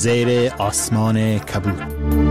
زیر آسمان کبود.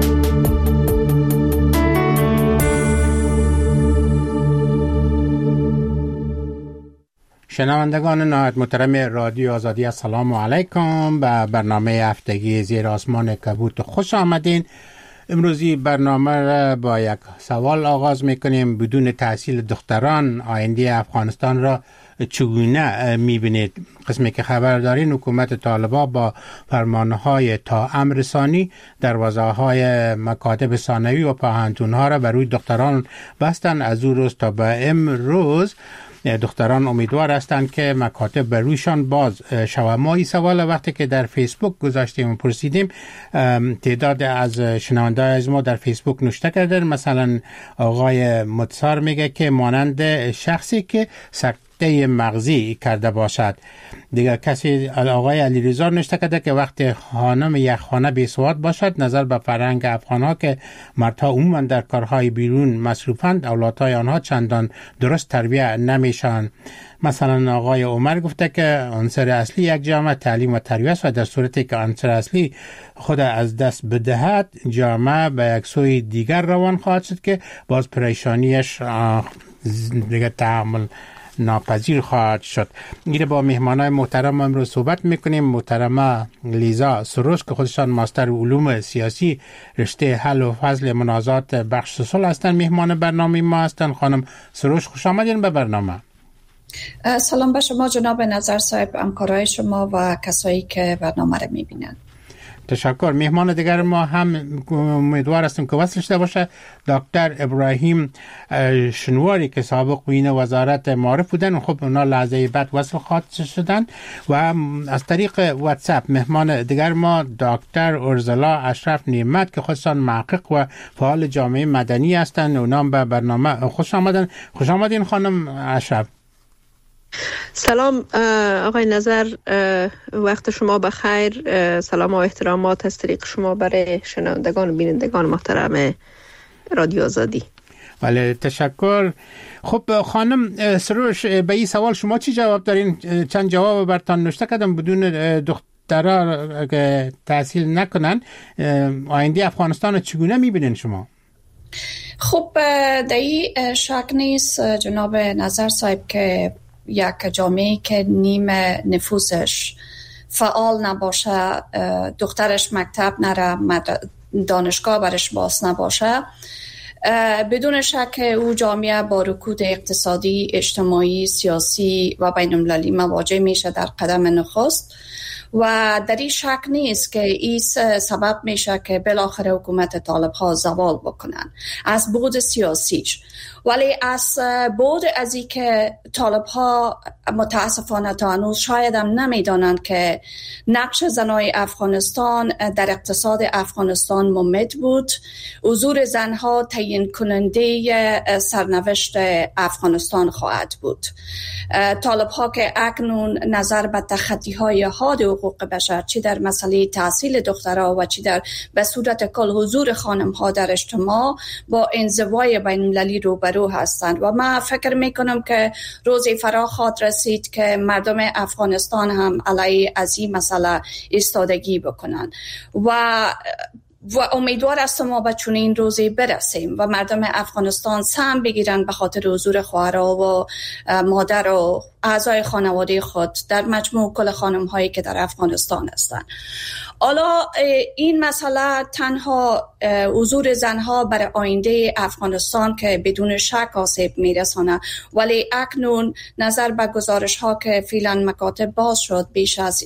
شنوندگان نهایت محترم رادیو آزادی، السلام علیکم. به برنامه هفتگی زیر آسمان کبود خوش آمدین. امروزی برنامه را با یک سوال آغاز میکنیم. بدون تحصیل دختران آینده افغانستان را چگونه میبینید؟ قسمی که خبر دارین حکومت طالبان با فرمانهای تاام رسانی دروازه‌های مکاتب ثانوی و پوهنتون‌ها را بر روی دختران بستند. از او روز تا به امروز دختران امیدوار هستند که مکاتب بر رویشان باز شود. ما این سوال وقتی که در فیسبوک گذاشتیم و پرسیدیم، تعداد از شنونده از ما در فیسبوک نوشته کردن. مثلا آقای متصار میگه که مانند شخصی که سکته مغزی کرده باشد. دیگر کسی آقای علیرضا نوشته کرده که وقتی خانم یک خانه بی‌سواد باشد، نظر به فرهنگ افغان‌ها که مردها عموما در کارهای بیرون مصروفند، اولادهای آنها چندان درست تربیت نمیشن. مثلا آقای عمر گفته که عنصر اصلی یک جامعه تعلیم و تربیت است و در صورتی که عنصر اصلی خود از دست بدهد، جامعه به یک سوی دیگر روان خواهد شد که باز پریشانیش دیگر تحمل ناپذیر خواهد شد. میره با مهمانای محترم امروز صحبت میکنیم. محترمه لیزا سروش که خودشان ماستر علوم سیاسی رشته حل و فصل منازعات بخش صلح هستن، مهمان برنامه ما هستن. خانم سروش خوش آمدین به برنامه. سلام به شما جناب نظر صاحب، همکارای شما و کسایی که برنامه رو میبینن. تشکر. مهمان دیگر ما هم امیدوار هستیم که وصل شده باشه. دکتر ابراهیم شنواری که سابق معین وزارت معارف بودن، خب اونا لحظه بعد وصل خواهد شدن. و از طریق واتساپ مهمان دیگر ما دکتر ارزلا اشرف نعمت که خودشان محقق و فعال جامعه مدنی هستند. اونا به برنامه خوش آمدن. خوش آمدین خانم اشرف. سلام آقای نظر، وقت شما بخیر. سلام و احترامات از طریق شما برای شنوندگان و بینندگان محترم رادیو آزادی. بله تشکر. خب خانم سروش، به این سوال شما چی جواب دارین؟ چند جواب برتان نوشته کردم. بدون دخترها که تحصیل نکنن آینده افغانستان رو چگونه میبینین شما؟ خب در این شک نیست جناب نظر صاحب که یک جامعه که نیم نفوسش فعال نباشه، دخترش مکتب نره، دانشگاه برش باز نباشه، بدون شک او جامعه با رکود اقتصادی، اجتماعی، سیاسی و بین المللی مواجه میشه در قدم نخست. و در این شک نیست که این سبب میشه که بالاخره حکومت طالب ها زوال بکنن از بعد سیاسیش. ولی از بعد از این که طالب ها متاسفانه تا هنوز شاید هم نمیدانند که نقش زنای افغانستان در اقتصاد افغانستان ممد بود. حضور زنها تعیین کننده سرنوشت افغانستان خواهد بود. طالب ها که اکنون نظر به تخطی های حاد حقوق بشر، چی در مسئله تحصیل دخترها و چی در به صورت کل حضور خانم ها در اجتماع، با انزوای بین المللی روبرو هستند. و من فکر میکنم که روزی فرا خواهد رسید که مردم افغانستان هم علیه از این مسئله ایستادگی بکنن و امیدوار هستم ما به چنین روزی برسیم و مردم افغانستان سهم بگیرن به خاطر حضور خواهرها و مادر و اعضای خانواده خود در مجموع کل خانم هایی که در افغانستان هستند. حالا این مسئله تنها حضور زنها برای آینده افغانستان که بدون شک آسیب میرسانه، ولی اکنون نظر به گزارش ها که فعلا مکاتب باز شد، بیش از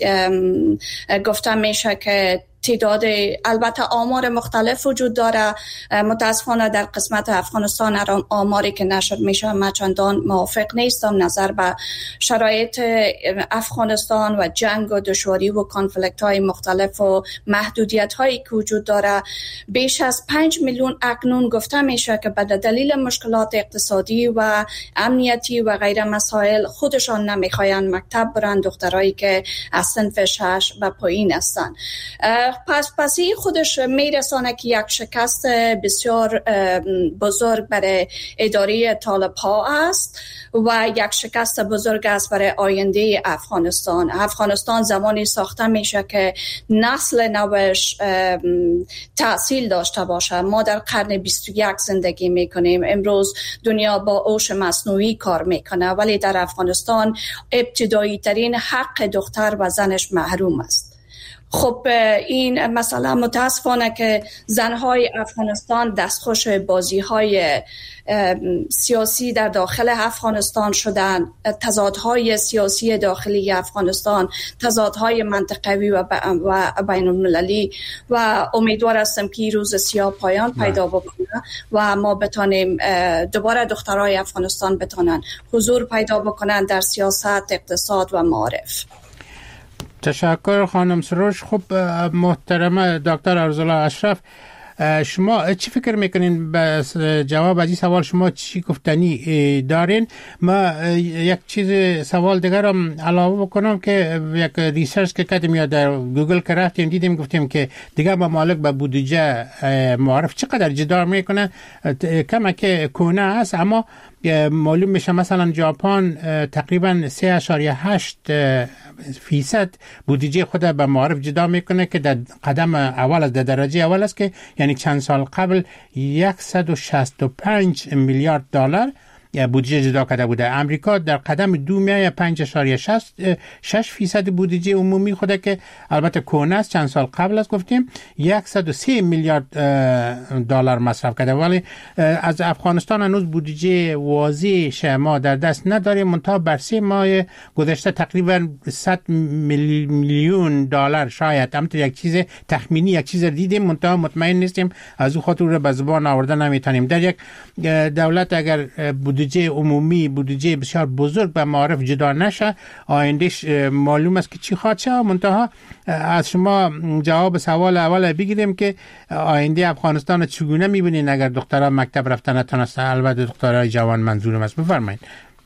گفته میشه که تعداد، البته آمار مختلف وجود داره، متاسفانه در قسمت افغانستان آماری که نشر میشه من چندان موافق نیستم. نظر به شرایط افغانستان و جنگ و دشواری و کانفلیکت های مختلف و محدودیت هایی که وجود داره، بیش از 5 میلیون اکنون گفته میشه که به دلیل مشکلات اقتصادی و امنیتی و غیر مسائل خودشان نمیخواین مکتب برن، دخترایی که از صنف 6 و پایین هستن. پس این خودش میرسانه که یک شکست بسیار بزرگ برای اداره طالب‌ها است و یک شکست بزرگ است برای آینده افغانستان. افغانستان زمانی ساخته میشه که نسل نوش تأثیر داشته باشه. ما در قرن 21 زندگی میکنیم. امروز دنیا با هوش مصنوعی کار میکنه، ولی در افغانستان ابتدایی ترین حق دختر و زنش محروم است. خب این مسئله متاسفانه که زنهای افغانستان دستخوش بازی‌های سیاسی در داخل افغانستان شدن، تضادهای سیاسی داخلی افغانستان، تضادهای منطقوی و بین المللی، و امیدوار هستم که روز سیاه پایان پیدا بکنه و ما بتانیم دوباره دخترای افغانستان بتانن حضور پیدا بکنن در سیاست، اقتصاد و معارف. تشکر خانم سروش. خب محترم دکتر ارزالله اشرف، شما چی فکر میکنین به جواب از این سوال شما چی گفتنی دارین؟ ما یک چیز سوال دیگر هم علاوه بکنم که یک ریسرچ که کردیم یا در گوگل که رفتیم دیدیم گفتیم که دیگر ممالک به بودجه معارف چقدر جدا میکنه، کمک کونه است، اما معلوم میشه مثلا ژاپن تقریبا 3.8% بودجه خود به معارف جدا میکنه که در قدم اول از در درجه اول است، که یعنی چند سال قبل 165 میلیارد دلار بودجه جدا کرده بوده. امریکا در قدم 2.5.6% بودجه عمومی خوده که البته کهنه است، چند سال قبل است گفتیم 103 میلیارد دلار مصرف کرده، ولی از افغانستان هنوز بودجه واضح ما در دست نداریم. منتها بر 3 ماه گذشته تقریبا 100 میلیون دلار شاید، همونطور یک چیز تخمینی یک چیز دیدیم، منتها مطمئن نیستیم، از او خاطر رو به زبان آورده نمیتونیم. در یک دولت اگر بودجه عمومی بودجه بسیار بزرگ به معارف جدا نشه، آیندهش معلوم است که چی خواهد شد. منتها از شما جواب سوال اول بگیریم که آینده افغانستان چگونه میبینین اگر دخترها مکتب رفتن نتونستن؟ البته دخترای جوان منظورم است. بفرمایید.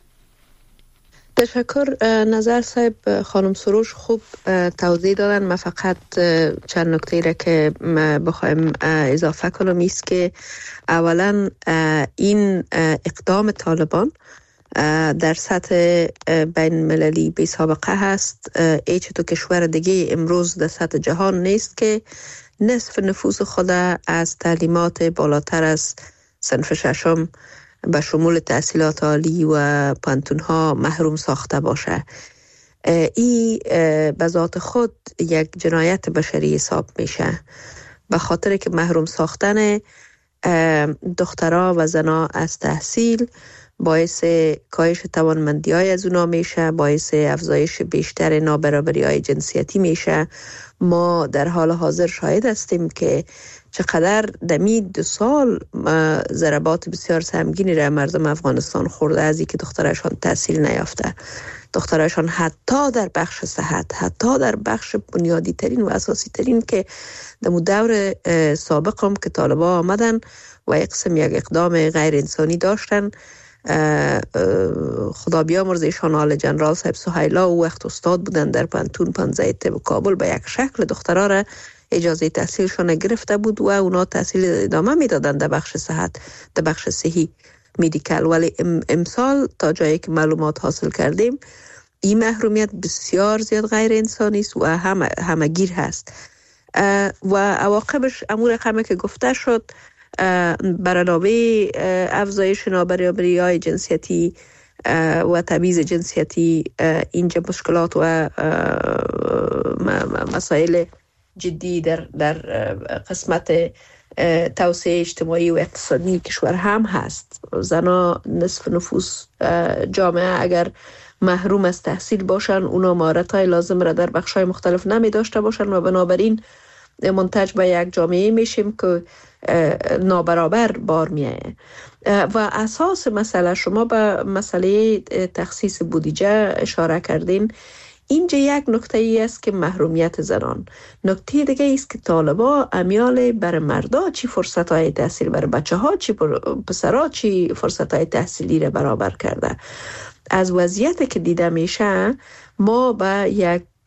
تشکر نظر صاحب. خانم سروش خوب توضیح دادن. من فقط چند نکته را که بخوایم اضافه کنم است که اولا این اقدام طالبان در سطح بین المللی بی سابقه هست. هیچ تو کشور دیگه امروز در سطح جهان نیست که نصف نفوس خود از تعلیمات بالاتر از صنف ششم به شمول تحصیلات عالی و پانتونها محروم ساخته باشه. این به ذات خود یک جنایت بشری حساب میشه، به خاطر که محروم ساختن دخترها و زنها از تحصیل باعث کاهش توانمندی های از اونا میشه، باعث افزایش بیشتر نابرابری های جنسیتی میشه. ما در حال حاضر شاهد هستیم که چقدر دمی 2 سال ضربات بسیار سهمگینی را مردم افغانستان خورده از اینکه دخترشان تحصیل نیافته. دخترشان حتی در بخش صحت، حتی در بخش بنیادی ترین و اساسی ترین که در دور سابق هم که طالبا آمدن و یک اقدام غیر انسانی داشتن، خدا بیامرزه ایشان آل جنرال صاحب سهیلا او وقت استاد بودن در پانتون 15 طب کابل، به یک شکل دخترها را اجازه تحصیلشان گرفته بود و اونا تحصیل ادامه میدادن در بخش صحت، در بخش صحی میدیکل. ولی امسال تا جایی که معلومات حاصل کردیم این محرومیت بسیار زیاد غیر انسانی است و همگیر هست و عواقبش امور رقمی که گفته شد بر علاوه افزایش نابرابری های جنسیتی و تبعیض جنسیتی، اینجا مشکلات و مسائل جدی در قسمت توسعه اجتماعی و اقتصادی کشور هم هست. زنها نصف نفوس جامعه اگر محروم از تحصیل باشن، اونا مهارت‌های لازم را در بخش‌های مختلف نمی داشته باشن و بنابراین منتج به یک جامعه میشیم که نابرابر بار میایه. و اساس مسئله، شما به مسئله تخصیص بودجه اشاره کردین، اینجا یک نکته ای است که محرومیت زنان. نکته دیگه است که طالبا امیال بر مردا چی فرصت های تحصیل، بر بچه ها چی پسرها چی فرصت های تحصیلی را برابر کرده. از وضعیت که دیده میشه ما به یک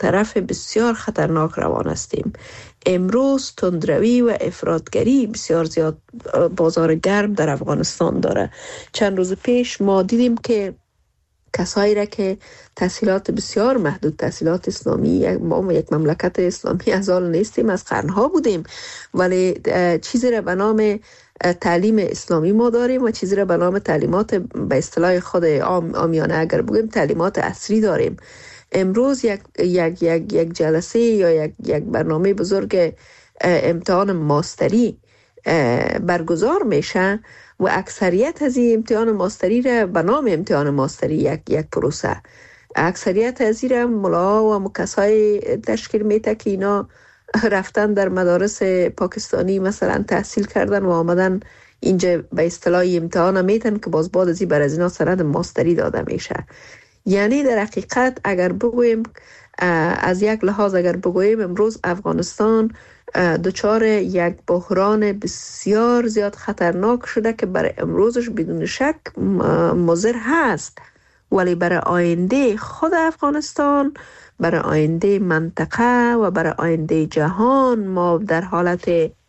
طرف بسیار خطرناک روان هستیم. امروز تندروی و افراطگری بسیار زیاد بازار گرم در افغانستان داره. چند روز پیش ما دیدیم که کسایی را که تحصیلات بسیار محدود، تحصیلات اسلامی، ما یک مملکت اسلامی از آن نیستیم، از قرنها بودیم، ولی چیزی را به نام تعلیم اسلامی ما داریم و چیزی را به نام تعلیمات به اصطلاح خود عامیانه اگر بگیم تعلیمات عصری داریم. امروز یک جلسه یا یک برنامه بزرگ امتحان ماستری برگزار میشه و اکثریت از این امتحان ماستری را به نام امتحان ماستری یک پروسه، اکثریت از این را ملاها و مکسای تشکیل میده که اینا رفتن در مدارس پاکستانی مثلا تحصیل کردن و آمدن اینجا به اصطلاح امتحان میتن که باز بعد از این بر از اینا سند ماستری داده میشه. یعنی در حقیقت اگر بگوییم از یک لحاظ اگر بگوییم امروز افغانستان دچار یک بحران بسیار زیاد خطرناک شده که برای امروزش بدون شک مضر هست، ولی برای آینده خود افغانستان، برای آینده منطقه و برای آینده جهان ما در حالت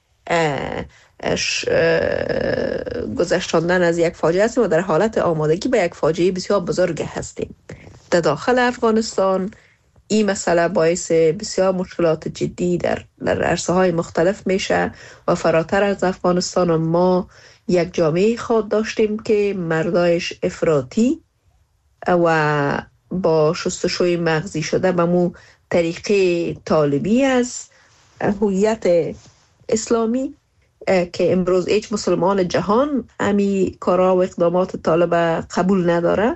گذشتاندن از یک فاجعه هستیم و در حالت آمادگی به یک فاجعه بسیار بزرگ هستیم. در داخل افغانستان این مسئله باعث بسیار مشکلات جدی در عرصه های مختلف میشه و فراتر از افغانستان ما یک جامعه خود داشتیم که مردایش افراطی و با شستشوی مغزی شده به مو طریقه طالبی از هویت اسلامی که امروز هیچ مسلمان جهان امی کارا و اقدامات طالب قبول نداره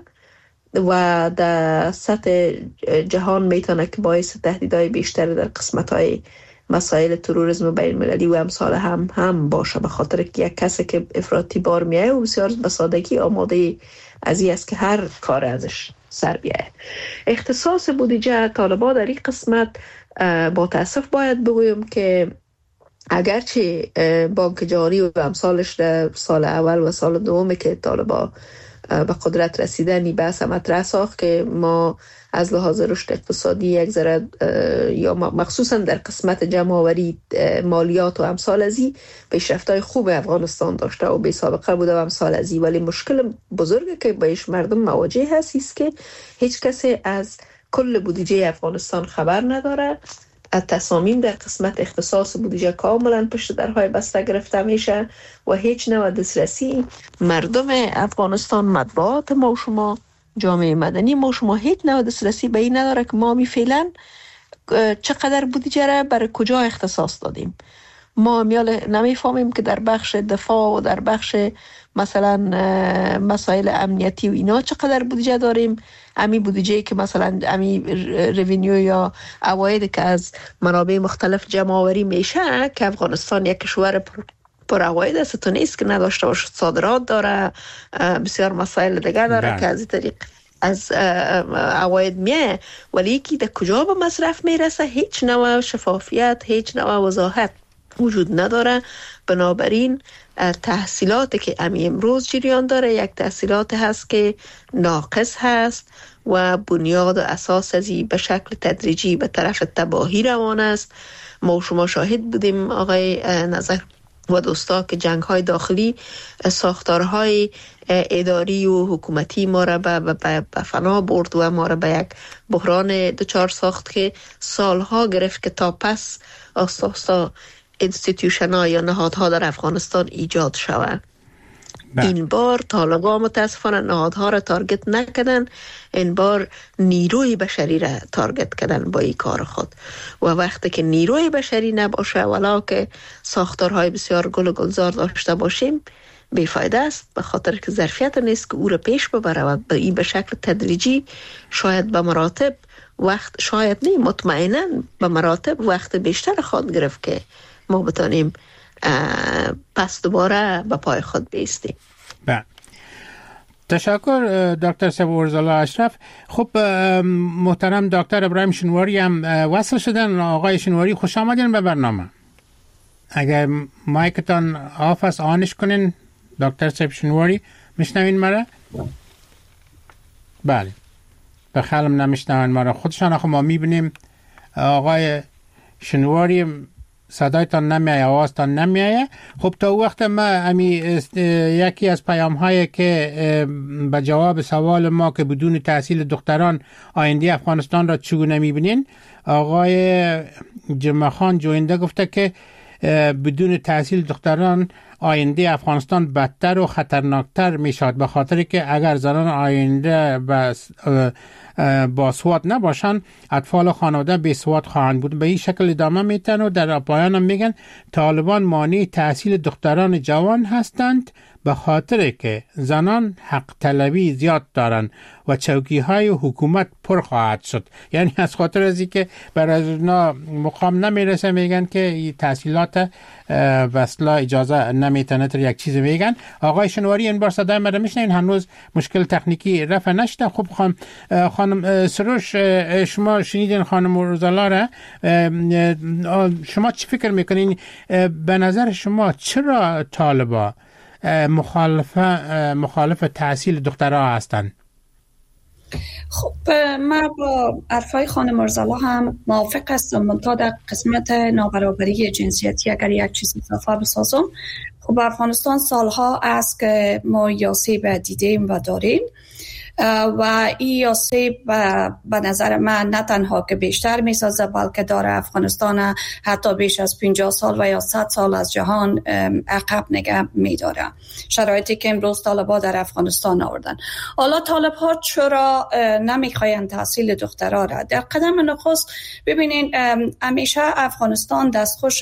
و در سطح جهان میتونه که باعث تهدیدهای بیشتر در قسمت‌های مسائل تروریسم بین المللی و امثال هم باشه، به خاطر که یک کسی که افراطی بار میایه و بسیار به سادگی آماده از این است که هر کار ازش سر بیایه. اختصاص بودجه طالبان در این قسمت با تاسف باید بگویم که اگرچه بانک جهانی و امثالش در سال اول و سال دومی که طالبان به قدرت رسیدنی بحث مطرح ساخت که ما از لحاظ رشد اقتصادی یک ذره یا مخصوصا در قسمت جمع‌آوری مالیات و امثال ازی پیشرفت‌های خوب افغانستان داشته و بی سابقه بوده و امثال ازی، ولی مشکل بزرگی که باش مردم مواجه هست است که هیچ کسی از کل بودجه افغانستان خبر نداره. تصامیم در قسمت اختصاص بودجه کاملا پشت درهای بسته گرفته میشه و هیچ نوع دسترسی مردم افغانستان، مطبوعات ما و شما، جامعه مدنی ما و شما هیچ نوع دسترسی به این نداره که ما می فعلا چقدر بودجه را برای کجا اختصاص دادیم. ما نمیفهمیم که در بخش دفاع و در بخش مثلا مسائل امنیتی و اینا چقدر بودجه داریم. امی بودجه که مثلا امی رونیو یا عواید که از منابع مختلف جمع آوری میشه که افغانستان یک کشور پر عواید است، تو نیست که نداشته باشه، صادرات داره، بسیار مسائل دیگه داره که از این طریق از عواید میه، ولی یکی در کجا به مصرف میرسه هیچ نوع شفافیت، هیچ نوع وضاحت وجود نداره. بنابراین تحصیلاتی که امروز جریان داره یک تحصیلات هست که ناقص هست و بنیاد و اساس ازی به شکل تدریجی به طرف تباهی روان است. ما شما شاهد بودیم آقای نظر و دوستا که جنگ‌های داخلی ساختارهای اداری و حکومتی ما را به فنا برد و ما را به یک بحران دچار ساخت که سالها گرفت که تا پس آساسا انستیتیوشن‌ها یا نهادها در افغانستان ایجاد شوند. این بار طالبان متاسفانه نهادها را تارگت نکردن، این بار نیروی بشری را تارگت کردن با این کار خود و وقتی که نیروی بشری نباشه ولا که ساختارهای بسیار گل و گلزار داشته باشیم بیفایده است، به خاطر که ظرفیت نیست که او را پیش ببره و این به شکل تدریجی شاید به مراتب وقت، شاید نه مطمئنا به مراتب وقت بیشتر خود گرفت که ما بتانیم پس دوباره به پای خود بیستیم. تشکر دکتر صبورزالا اشرف. خب محترم دکتر ابراهیم شنواری هم وصل شدن. آقای شنواری خوش آمدین به برنامه. اگر مایکتان آف است آنش کنین. دکتر صاحب شنواری میشنوین مرا؟ بله. به خیالم نمیشنون مرا، خودشان آخه ما میبینیم آقای شنواری صدایتان نمیایه، آوازتان نمیایه. خب تا وقت ما یکی از پیام هایی که به جواب سوال ما که بدون تحصیل دختران آینده افغانستان را چگونه میبینین، آقای جمعه خان جوینده گفته که بدون تحصیل دختران آینده افغانستان بدتر و خطرناکتر میشد، به خاطر که اگر زنان آینده با سواد نباشن اطفال خانواده بی سواد خواهند بود. به این شکل ادامه میتن و در پایان هم میگن طالبان مانع تحصیل دختران جوان هستند به خاطر که زنان حق طلبی زیاد دارند و چوکی های حکومت پر خواهد شد. یعنی از خاطر از اینکه برای اونا مقام نمیرسه میگن که تحصیلات وصلا اجازه نمیتونه تا یک چیز میگن. آقای شنواری این بار صدای من میشنین؟ هنوز مشکل تکنیکی رفع نشده. خب خانم سروش، شما شنیدین خانم روزالا را، شما چی فکر میکنین؟ به نظر شما چرا طالبا مخالف تحصیل دخترها هستند؟ خب من با حرفای خانم مرزالا هم موافق هستم، منتها در قسمت نابرابری جنسیتی اگر یک چیز اضافه بسازم. خب افغانستان سالها است که ما یاسیب دیدیم و داریم و این یاسیب به نظر من نه تنها که بیشتر میسازه بلکه داره افغانستان حتی بیش از 50 سال و یا 100 سال از جهان عقب نگه میداره. شرایطی که امروز طالبا در افغانستان آوردن. حالا طالبها چرا نمیخواین تحصیل دخترها را؟ در قدم نخست ببینین همیشه افغانستان دستخوش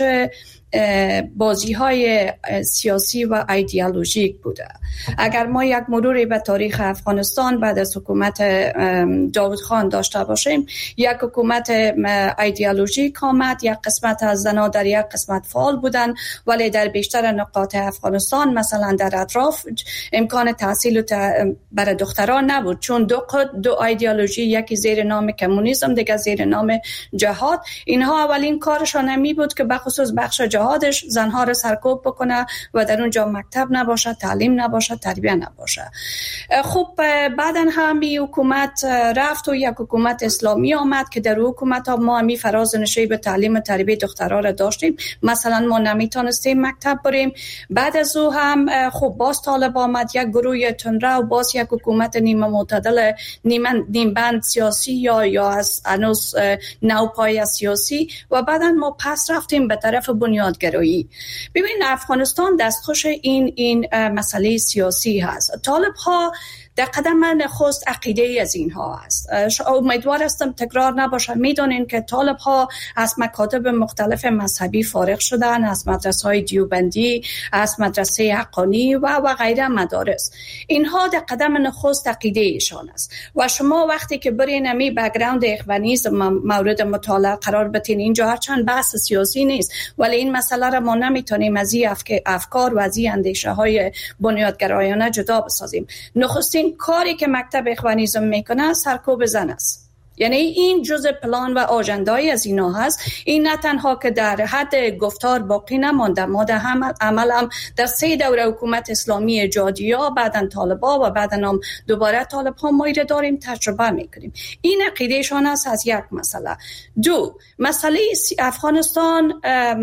بازی های سیاسی و ایدئولوژیک بوده. اگر ما یک مروری به تاریخ افغانستان بعد از حکومت داود خان داشته باشیم، یک حکومت ایدئولوژیک آمد، یک قسمت از زنان در یک قسمت فعال بودن، ولی در بیشتر نقاط افغانستان مثلا در اطراف امکان تحصیل برای دختران نبود، چون دو ایدئولوژی، یکی زیر نام کمونیسم دیگه زیر نام جهاد، اینها اولین کارشان نمی بود که بخصوص بخش جهادش زنها رو سرکوب بکنه و در اونجا مکتب نباشه، تعلیم نباشه، تربیه نباشه. خب بعدن هم حکومت رفت و یک حکومت اسلامی آمد که در حکومت ها ما همی فراز نشی به تعلیم و تربیه دخترها را داشتیم. مثلا ما نمیتونستیم مکتب بریم. بعد از او هم خب باز طالب آمد، یک گروه تندرو، باز یک حکومت نیمه معتدل، نیم بند سیاسی یا از انوس نوپای سیاسی و بعدن ما پس رفتیم به طرف بنیادگرایی. ببین افغانستان دستخوش این مسئله سیاسی هست. طالب ها در قدم نخست عقیده از اینها است. امیدوار هستم تکرار نباشه. میدونین که طالب ها از مکاتب مختلف مذهبی فارغ شدن، از مدرسه های دیوبندی، از مدرسه حقانی و غیره مدارس. اینها در قدم نخست عقیده ایشان است و شما وقتی که برین امی بک‌گراند اخوانیسم مورد مطالعه قرار بدین، اینجا هرچند بحث سیاسی نیست ولی این مسئله را ما نمیتونیم از این افکار و از این اندیشه های بنیادگرایانه جدا بسازیم. نخستین کاری که مکتب اخوانیسم میکنه سرکوب زن است. یعنی این جزء پلان و آژندای از اینا هست. این نه تنها که در حد گفتار باقی نمانده، ما در عمل هم در 3 دوره حکومت اسلامی جادیا، بعدن طالبا و بعدن هم دوباره طالبها ما ایره داریم تجربه میکنیم. این عقیدهشان است از یک مسئله. 2 مسئله افغانستان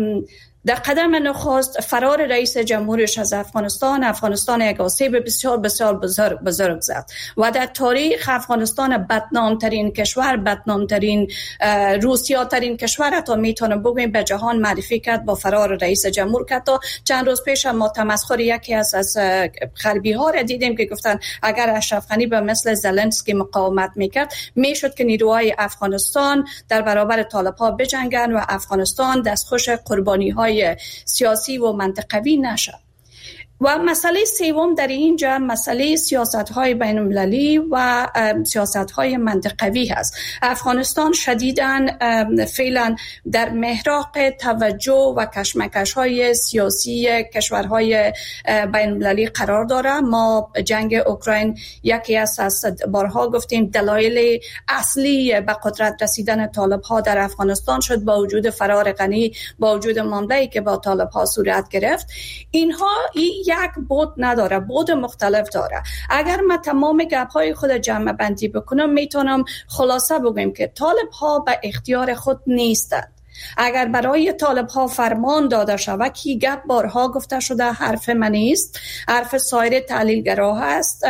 در قدم نخست فرار رئیس جمهورش از افغانستان یک آسیب بسیار بسیار بزرگ زد و در تاریخ افغانستان بدنامترین کشور، بدنامترین روسیاترین کشور تا میتونم بگویم به جهان معرفی کرد با فرار رئیس جمهور. که تا چند روز پیش ما تمسخر یکی از غربی ها را دیدیم که گفتن اگر اشرف غنی به مثل زلنسکی مقاومت میکرد میشد که نیروهای افغانستان در برابر طالبها بجنگن و افغانستان دستخوش قربانی های سیاسی و منطقوی نشد. و مسئله سوم در اینجا مسئله سیاست‌های بین‌المللی و سیاست‌های منطقوی هست. افغانستان شدیداً فعلا در محراق توجه و کشمکش‌های سیاسی کشورهای بین‌المللی قرار داره. ما جنگ اوکراین یکی از بارها گفتیم دلایل اصلی به قدرت رسیدن طالب‌ها در افغانستان شد با وجود فرار غنی، با وجود معامله‌ای که با طالب‌ها صورت گرفت. اینها یک بود نداره، بود مختلف داره. اگر ما تمام گپ‌های خود جمع بندی بکنم میتونم خلاصه بگم که طالب ها به اختیار خود نیستند. اگر برای طالب ها فرمان داده شود که گپ بارها گفته شده، حرف من نیست، حرف سایر تحلیلگرا هست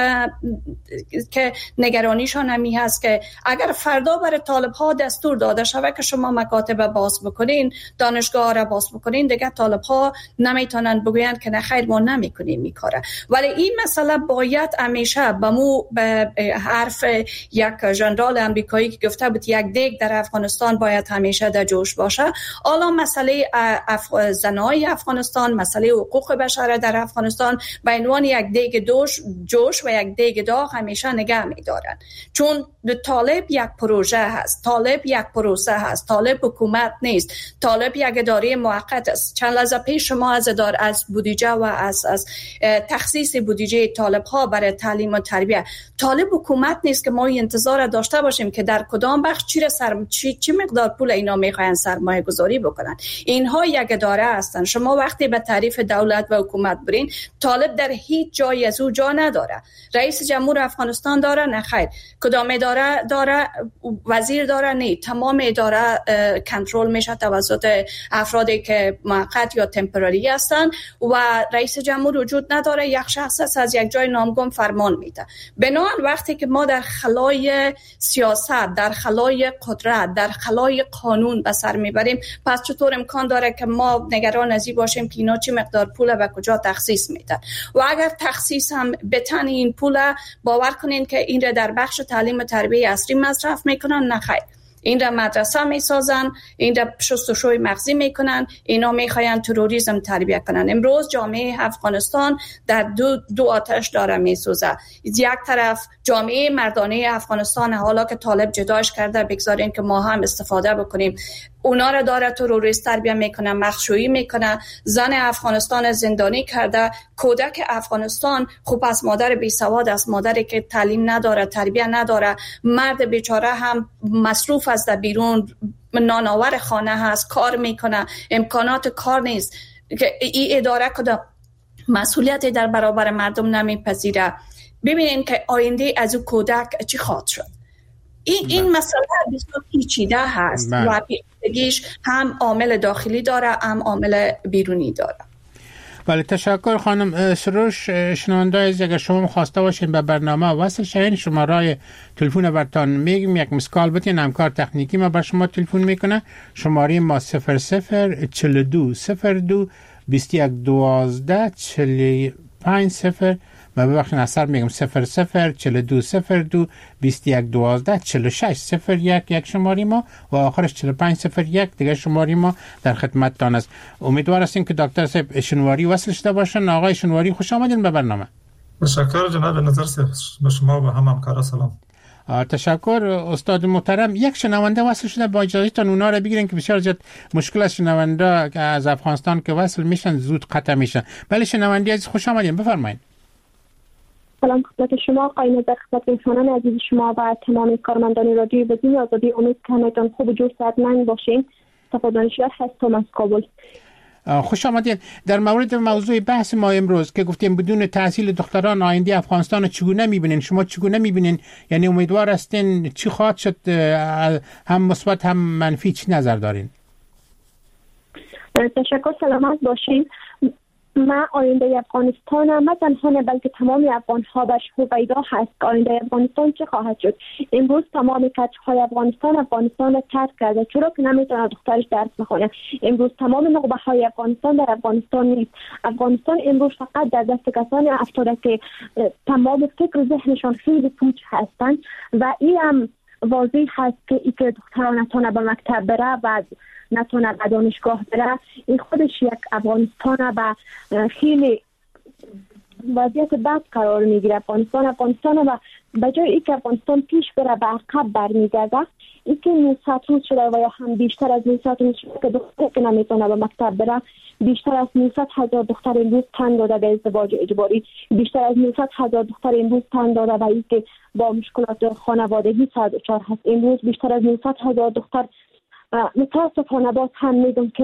که نگرانیشان همی هست که اگر فردا برای طالب ها دستور داده شود که شما مکاتب باز بکنین، دانشگاه را باز بکنین، دیگه طالب ها نمیتونن بگویند که نه خیر ما نمیکنیم میکاره. ولی این مسئله باید همیشه به حرف یک ژنرال امریکایی که گفته بود یک دیگ در افغانستان باید همیشه در جوش باشه. حالا مسئله زنای افغانستان، مسئله حقوق بشر در افغانستان به عنوان یک دیگ جوش و یک دیگ داغ همیشه نگه می‌دارن، چون طالب یک پروژه هست، طالب یک پروسه هست، طالب حکومت نیست، طالب یک اداره موقت است. چند لحظه پیش شما از بودجه و از تخصیص بودجه طالب ها برای تعلیم و تربیت، طالب حکومت نیست که ما انتظار داشته باشیم که در کدام بخش چی مقدار پول اینا میخواین سرمایه گذاری بکنن. اینها یک اداره هستن. شما وقتی به تعریف دولت و حکومت برین، طالب در هیچ جای از او جا نداره. رئیس جمهور افغانستان داره؟ نه خیر. کدام اداره داره؟ وزیر داره؟ نه. تمام اداره کنترل میشه توسط افرادی که موقت یا تمپرری هستن و رئیس جمهور وجود نداره. یک شخص از یک جای نامگم فرمان میده. بنابراین وقتی که ما در خلای سیاست، در خلای قدرت، در خلای قانون به سر میبریم، پس چطور امکان داره که ما نگران از این باشیم که اینا چه مقدار پول و کجا تخصیص میدن؟ و اگر تخصیص هم بتن این پول، باور کنین که این را در بخش تعلیم و تربیت اصلی مصرف میکنن؟ نه خیر. این را مدرسه میسازن، این را شستشوی مغزی میکنن، اینا میخواین تروریسم تربیت کنن. امروز جامعه افغانستان در دو آتش داره میسوزه. یک طرف جامعه مردانه افغانستان، حالا که طالب جداش کرده بگذارین که ما هم استفاده بکنیم، اونا را داره تروریست تربیت میکنه، مخشویی میکنه، زن افغانستان زندانی کرده، کودک افغانستان خوب از مادر بی سواد است، مادری که تعلیم نداره، تربیت نداره، مرد بیچاره هم مصروف از در بیرون، نانآور خانه هست، کار میکنه، امکانات کار نیست، که این اداره کدام مسئولیت در برابر مردم نمیپذیره. ببینین که آینده از او کودک چی خواهد شد. این مسئله بسیار پیچیده هست و پیچیدگیش هم عامل داخلی داره هم عامل بیرونی داره. بله، تشکر خانم سروش. شنونده‌ای اگر شما خواسته باشین به برنامه وصل شوین، شماره تلفن براتون میگم، یک مسکال بدین، همکار تکنیکی ما بر شما تلفن میکنه. شماره ما 0042 02 21 12 45 0. ما ببخشید اثر میگم 0042 02 21 12 46 01 یک شماری ما و آخرش 4501 دیگه شماری ما در خدمتتان است. امیدوار هستیم که دکتر صاحب شنواری وصل شده باشن. آقای شنواری خوش آمدین به برنامه. تشکر جناب نظر صاحب، به شما و هم همکارا سلام. تشکر استاد محترم. یک شنونده وصل شده، با اجازهتون اونا رو بگیرین که بسیار زیاد مشکل از شنونده از افغانستان که وصل میشن زود قطع میشن. بله شنونده عزیز خوش آمدین، بفرمایید. سلام خدمت شما آقای نظر، خدمت انسانان عزیز شما و تمام کارمندان رادیو بدین آزادی. امید که همتون خوب و جور صحتمند باشین. صفا دانشور هستم از کابل. خوش آمدین. در مورد موضوع بحث ما امروز که گفتیم بدون تحصیل دختران آینده افغانستان چگونه میبینین؟ شما چگونه میبینین؟ یعنی امیدوار هستین چی خواهد شد؟ هم مثبت هم منفی چی نظر دارین؟ تشکر، سلامت باشین. ما آینده افغانستان نه تنها نه بلکه تمام افغان ها بهش هویدا هست که آینده افغانستان چه خواهد شد. امروز تمام بچه‌های افغانستان را ترک کرده، چرا که نمیتونه دخترش درس بخونه. امروز تمام نخبه های افغانستان در افغانستان نیست. افغانستان امروز فقط در دست کسانی افتاده که تمام فکر و ذهنشان خیلی پوچ هستند و این هم واضح هست که ای که دختران نتونه به مکتب بره و نتونه به دانشگاه بره، این خودش یک افغانستان و خیلی وضعیت بد قرار میگیره. افغانستان و به جای اینکه افغانستان پیش بره به عقب برمیگرده. این که 900 روز شده و یا هم بیشتر از 900 روز شده که دختر که نمیتونه به مکتب بره. بیشتر از 900,000 دختر امروز تن داده به ازدواج اجباری. بیشتر از 900,000 دختر امروز تن داده به این که با مشکلات خانوادگی دچار هست. امروز بیشتر از 900,000 دختر متاسفانه باز هم میگم که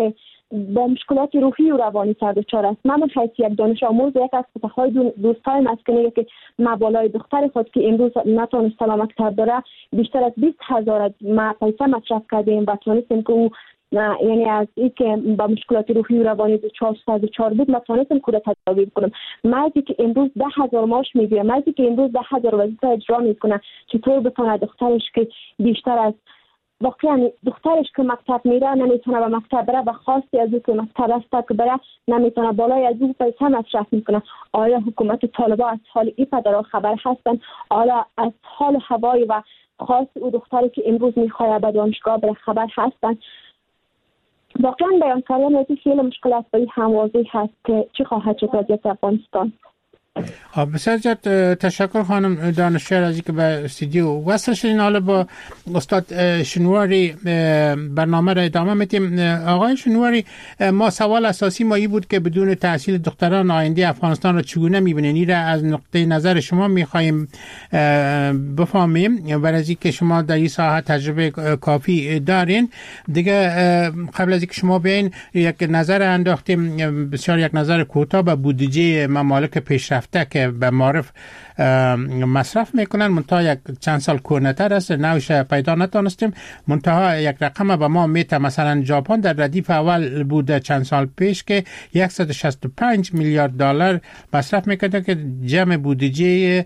با مشکلات روحی و روانی سر دچار است. من حیث یک دانش آموز یک از فتحهای دوستای مسکنی که مبالای دختر خود که امروز نتونست مکتب بره بیشتر از 20,000 پیسه مصرف کردیم و تونستیم که او یعنی از این که با مشکلات روحی و روانی دچار بود نتونستیم که تداوی کنم. مردی که امروز 10,000 معاش میگیره، مردی که امروز 10,000 وظیفه اجرا میکنه، چطور بتونه دخترش که بیشتر از واقعا دخترش که مکتب میره نمیتونه به مکتب بره و خواستی از او که مکتب است که بره نمیتونه، بالای از او پیسه مصرف میکنه. آیا حکومت طالبان از حال این پدرها خبر هستن؟ آیا از حال هوای و خواست او دختری که امروز میخواد به دانشگاه بره خبر هستن؟ واقعا بیان کردن از این خیلی مشکلات به این هم واضح هست که چی خواهد شد وضعیت افغانستان. بسیار زیاد تشکر خانم دانشور از اینکه به استودیو وصل شدین. حالا با استاد شنواری برنامه را ادامه میدیم. آقای شنواری، ما سوال اساسی ما این بود که بدون تحصیل دختران آینده افغانستان را چگونه میبینین؟ این را از نقطه نظر شما میخوایم بفهمیم. برای اینکه شما در این ساحه تجربه کافی دارین دیگه، قبل از اینکه شما بیاین یک نظر انداختیم، بسیار یک نظر کوتاه به بودجه ممالک پیشرفته که به معرف مصرف میکنن، منتها یک چند سال کهنه‌تر است، نوش پیدا نتونستیم. منتها یک رقم به ما میته، مثلا ژاپن در ردیف اول بوده چند سال پیش که 165 میلیارد دلار مصرف میکنه که جمع بودجه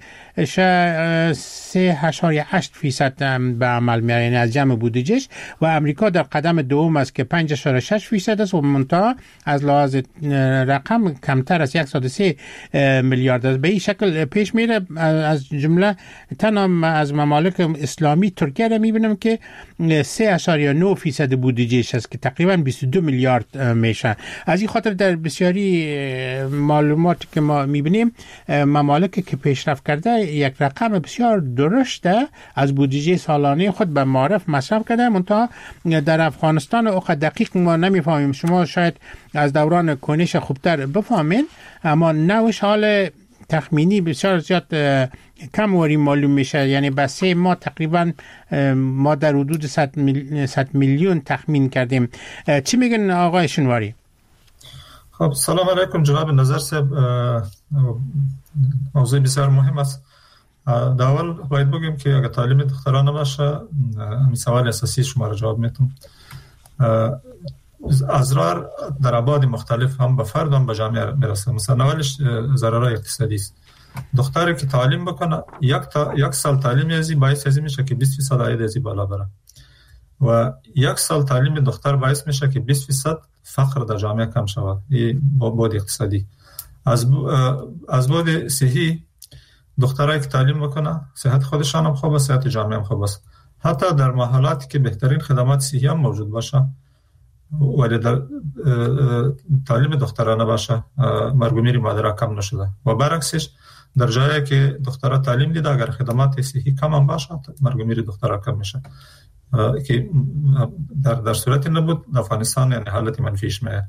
3.8% به عمل میاره، یعنی از جمع بودجهش. و امریکا در قدم دوم است که 5.6% است و منتها از لحاظ رقم کمتر از 103 میلیارد است. به این شکل پیش میره. از جمله تنها از ممالک اسلامی ترکیه را میبینم که 3.9% بودجهش است که تقریبا 22 میلیارد میشه. از این خاطر در بسیاری معلوماتی که ما میبینیم ممالک که پیشرفت کرده یک رقم بسیار درشته از بودجه سالانه خود به معرف مصرف کرده. منتها در افغانستان اوقات دقیق ما نمیفهمیم. شما شاید از دوران کنش خوبتر بفهمین، اما نوش حال تخمینی بسیار زیاد کم وری معلوم میشه. یعنی بس 3 ماه تقریبا ما در حدود 100 میلیون تخمین کردیم. چی میگن آقای شنواری؟ خب سلام علیکم جناب نظر صاحب. موضوع بسیار مهم است. در اول باید بگیم که اگر تعلیم دختران نباشه، همین سوال اساسی شما را جواب میتونم. اضرار در ابعاد مختلف هم به فرد هم به جامعه میرسه. مثلا اولش ضررهای اقتصادی است. دختری که تعلیم بکنه یک سال تعلیم ازی باعث ازی میشه که 20% عاید ازی بالا بره و یک سال تعلیم دختر باعث میشه که 20% فقر در جامعه کم شود. این بعد اقتصادی. از بعد صحی، دخترایی که تعلیم بکنه صحت خودشان هم خوب است، صحت جامعه هم خوب است. حتی در محلاتی که بهترین خدمات صحی هم موجود باشه ولی در تعلیم دخترانه باشه، مرگ و میر مادرها کم نشده. و برعکسش در جایی که دخترها تعلیم دیده اگر خدمات صحی کم هم باشه مرگ و میر دخترها کم میشه که در صورت نبود افغانستان یعنی حالت منفیش میه.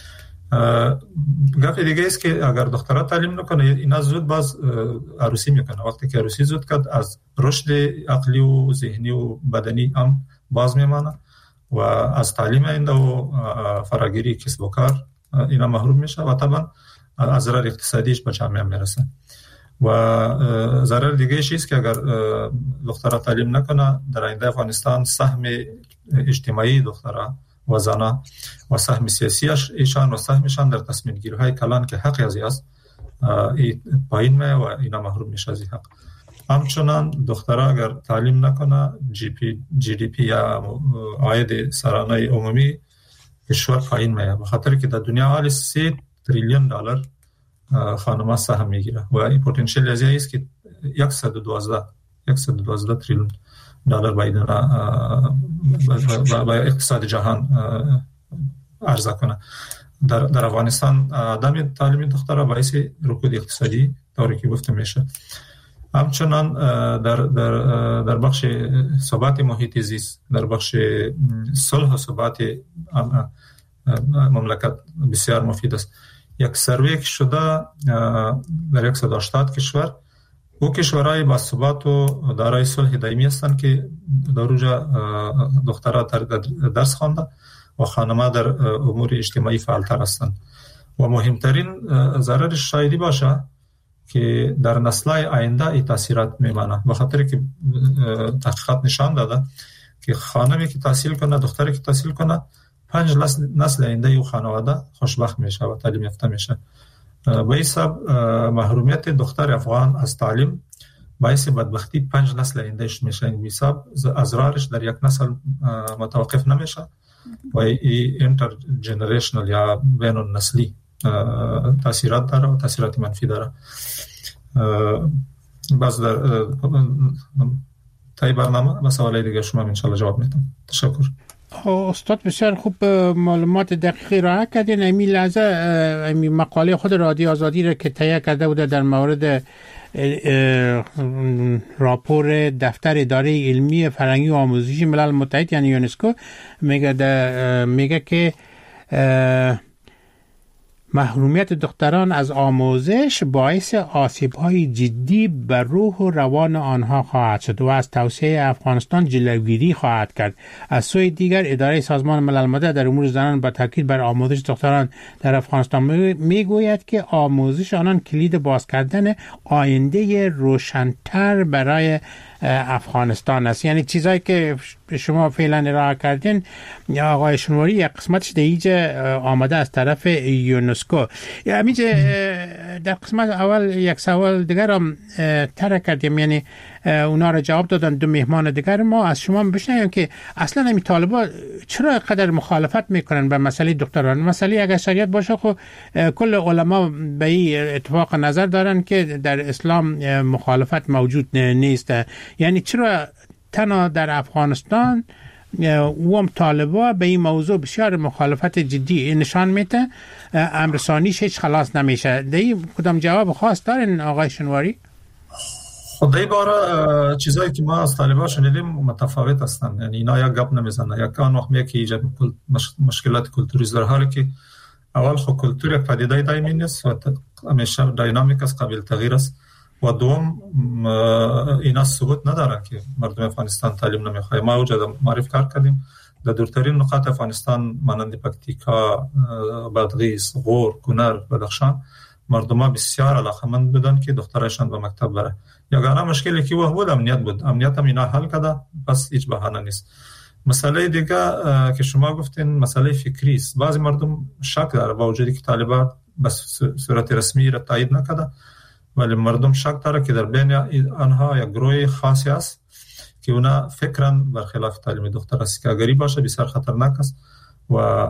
گفت دیگه است که اگر دخترها تعلیم نکنه اینا زود باز عروسی میکنه. وقتی که عروسی زود کرد از رشد عقلی و ذهنی و بدنی هم باز میمانه و از تعلیم اینده و فراگیری کسب و کار اینا محروم میشه و طبعا از ضرر اقتصادیش به جامعه میرسه. و ضرر دیگه است که اگر دخترها تعلیم نکنه در آینده افغانستان سهم اجتماعی دخترها و زنها و سهم سیاسی ایشان و سهمشان در تصمیم گیری های کلان که حق ازی است پایین میه و اینا محروم میشه از این حق. همچنان دخترها اگر تعلیم نکنه جی دی پی یا عاید سرانه عمومی کشور پایین میه، به خاطر که در دنیا حالی 3 تریلیون دلار خانم‌ها سهم میگیره و این پتانسیل ازی است که 112 تریلیون دلار باید با اقتصاد جهان عرضه کنه. در افغانستان عدم تعلیم دخترها باعث رکود اقتصادی طوری که گفته میشه. همچنان در بخش ثبات محیط زیست، در بخش صلح و ثبات مملکت بسیار مفید است. یک سروی که شده در 180 کشور، او کشورهای با ثبات و دارای صلح دائمی هستند که در اونجا دخترها درس خوانده و خانم‌ها در امور اجتماعی فعالتر هستند و مهمترین ضررش شایدی باشه که در نسل‌های آینده این تاثیرات میمانه، به خاطر که تحقیقات نشان داده که خانمی که تحصیل کنه، دختری که تحصیل کنه، 5 نسل آینده او خانواده خوشبخت میشه و تعلیم یافته میشه. به حساب محرومیت دختر افغان از تعلیم باعث بدبختی 5 نسل آیندهش میشه. این حساب ازرارش در یک نسل متوقف نمیشه و این اینتر جنریشنال یا بین النسلی تاثیرات داره و تاثیرات منفی داره. باز در تای برنامه و سوالای دیگه شما ان شاء الله جواب میدم. تشکر. استاد بسیار خوب معلومات دقیقی را کردین. امی لحظه امی مقاله خود رادیو آزادی را که تهیه کرده بوده در مورد راپور دفتر اداره علمی فرهنگی و آموزشی ملل متحد یعنی یونسکو میگه که محرومیت دختران از آموزش باعث آسیب‌های جدی بر روح و روان آنها خواهد شد و از توسعه افغانستان جلوگیری خواهد کرد. از سوی دیگر اداره سازمان ملل متحد در امور زنان با تاکید بر آموزش دختران در افغانستان میگوید که آموزش آنان کلید باز کردن آینده روشن‌تر برای افغانستان است. یعنی چیزایی که شما فعلا ارائه کردین آقای شنواری یک قسمتش دیگه آمده از طرف یونسکو. همینجا در قسمت اول یک سوال دیگر هم طرح کردیم، یعنی اونا را جواب دادن دو مهمان دیگر. ما از شما بشنویم که اصلا همین طالبان چرا قدر مخالفت میکنن به مسئله دختران؟ مسئله اگر شریعت باشه خب کل علما به این اتفاق نظر دارن که در اسلام مخالفت موجود نیست. یعنی چرا تنها در افغانستان و طالبا به این موضوع بسیار مخالفت جدی نشان میده، امرسانیش هیچ خلاص نمیشه؟ دیگه کدام جواب خاص دارین آقای شنواری؟ خدای بارا چیزایی که ما از طالبا شنیدیم متفاوت هستند. یعنی اینا یک گپ نمیزنن. یک آن وقت میگه که ایجاد مشکلات کلتوری در حالی که اول خود کلتور یک پدیده دائمی نیست و همیشه دینامیک است، قابل تغییر است و دوم اینا ثبوت ندارن که مردم افغانستان تعلیم نمیخواد. ما اوجا معرفی کردیم در دورترین نقاط افغانستان مانند پکتیکا، بادغیس، غور، کنر، بدخشان مردم بسیار علاقمند بودن که دخترشان به مکتب بره. یگانه مشکلی که بود امنیت بود. امنیت هم اینا حل کرده، پس هیچ بهانه نیست. مسئله دیگه که شما گفتین مسئله فکری است. بعضی مردم شک داره با وجودی که طالبان بس صورت رسمی را تایید نکرده، ولی مردم شک داره که در بین آنها یک گروه خاصی است که اونا فکرن برخلاف تعلیم دختر است که اگری باشه بسیار خطرناک است و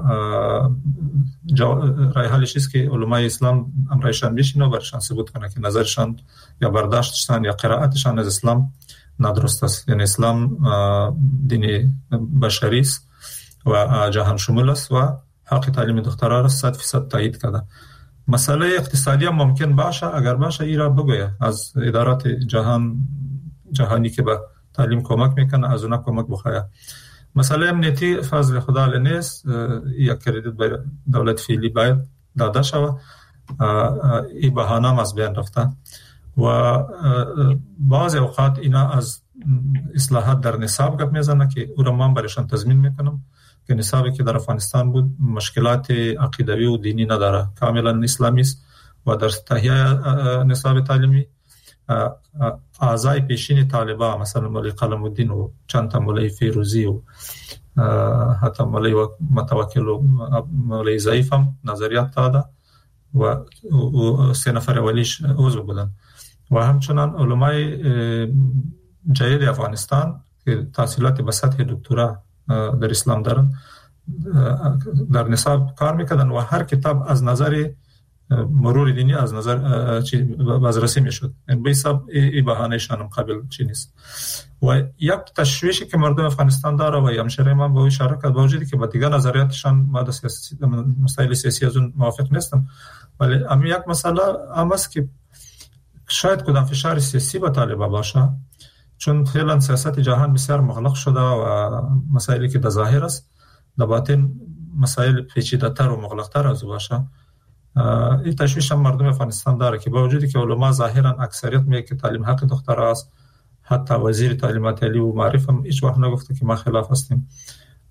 رای حلش است که علمای اسلام امرایشان بشینه و برشان ثبوت کنه که نظرشان یا برداشتشان یا قرائتشان از اسلام نادرست است. یعنی اسلام دین بشری است و جهان شمول است و حق تعلیم دخترها را 100% تایید کرده. مسئله اقتصادی هم ممکن باشه، اگر باشه ای را بگویه از ادارات جهانی که به تعلیم کمک میکنه از اونا کمک بخواه. مسئله امنیتی فضل خدا نیست، یک کردیت به دولت فعلی باید داده شود. این بهانه هم از بین رفته و بعض اوقات اینا از اصلاحات در نصاب گپ میزنه که او را من برایشان تضمین میکنم که نصابی که در افغانستان بود مشکلات عقیدوی و دینی نداره، کاملا اسلامی است و در تهیه نصاب تعلیمی اعضای پیشین طالبان مثلا مولوی قلم الدین و چند تا مولوی فیروزی و حتی مولوی متوکل و مولوی ضعیف هم نظریات داده و 3 نفر اولیش عضو بودن و همچنان علمای جدید افغانستان که تحصیلات به سطح دکترا در اسلام دارن در نصاب کار میکردن و هر کتاب از نظر مرور دینی از نظر بازرسی میشد. این به حساب این بهانه‌شان هم قابل چی نیست. و یک تشویشی که مردم افغانستان داره و همشهری من به اشاره کرد با وجودی که با دیگر نظریاتشان ما مسائل سیاسی از اون موافق نیستم، ولی اما یک مسئله هم است که شاید کدام فشار سیاسی به طالبان باشه، چون فعلا سیاست جهان بسیار مغلق شده و مسائلی که در ظاهر است در باطن مسائل پیچیده‌تر و مغلق‌تر از باشه. این تشویش هم مردم افغانستان داره که با وجودی که علما ظاهرا اکثریت میگه که تعلیم حق دختر است، حتی وزیر تعلیمات عالی و معرف هم هیچ وقت نگفته که ما خلاف هستیم،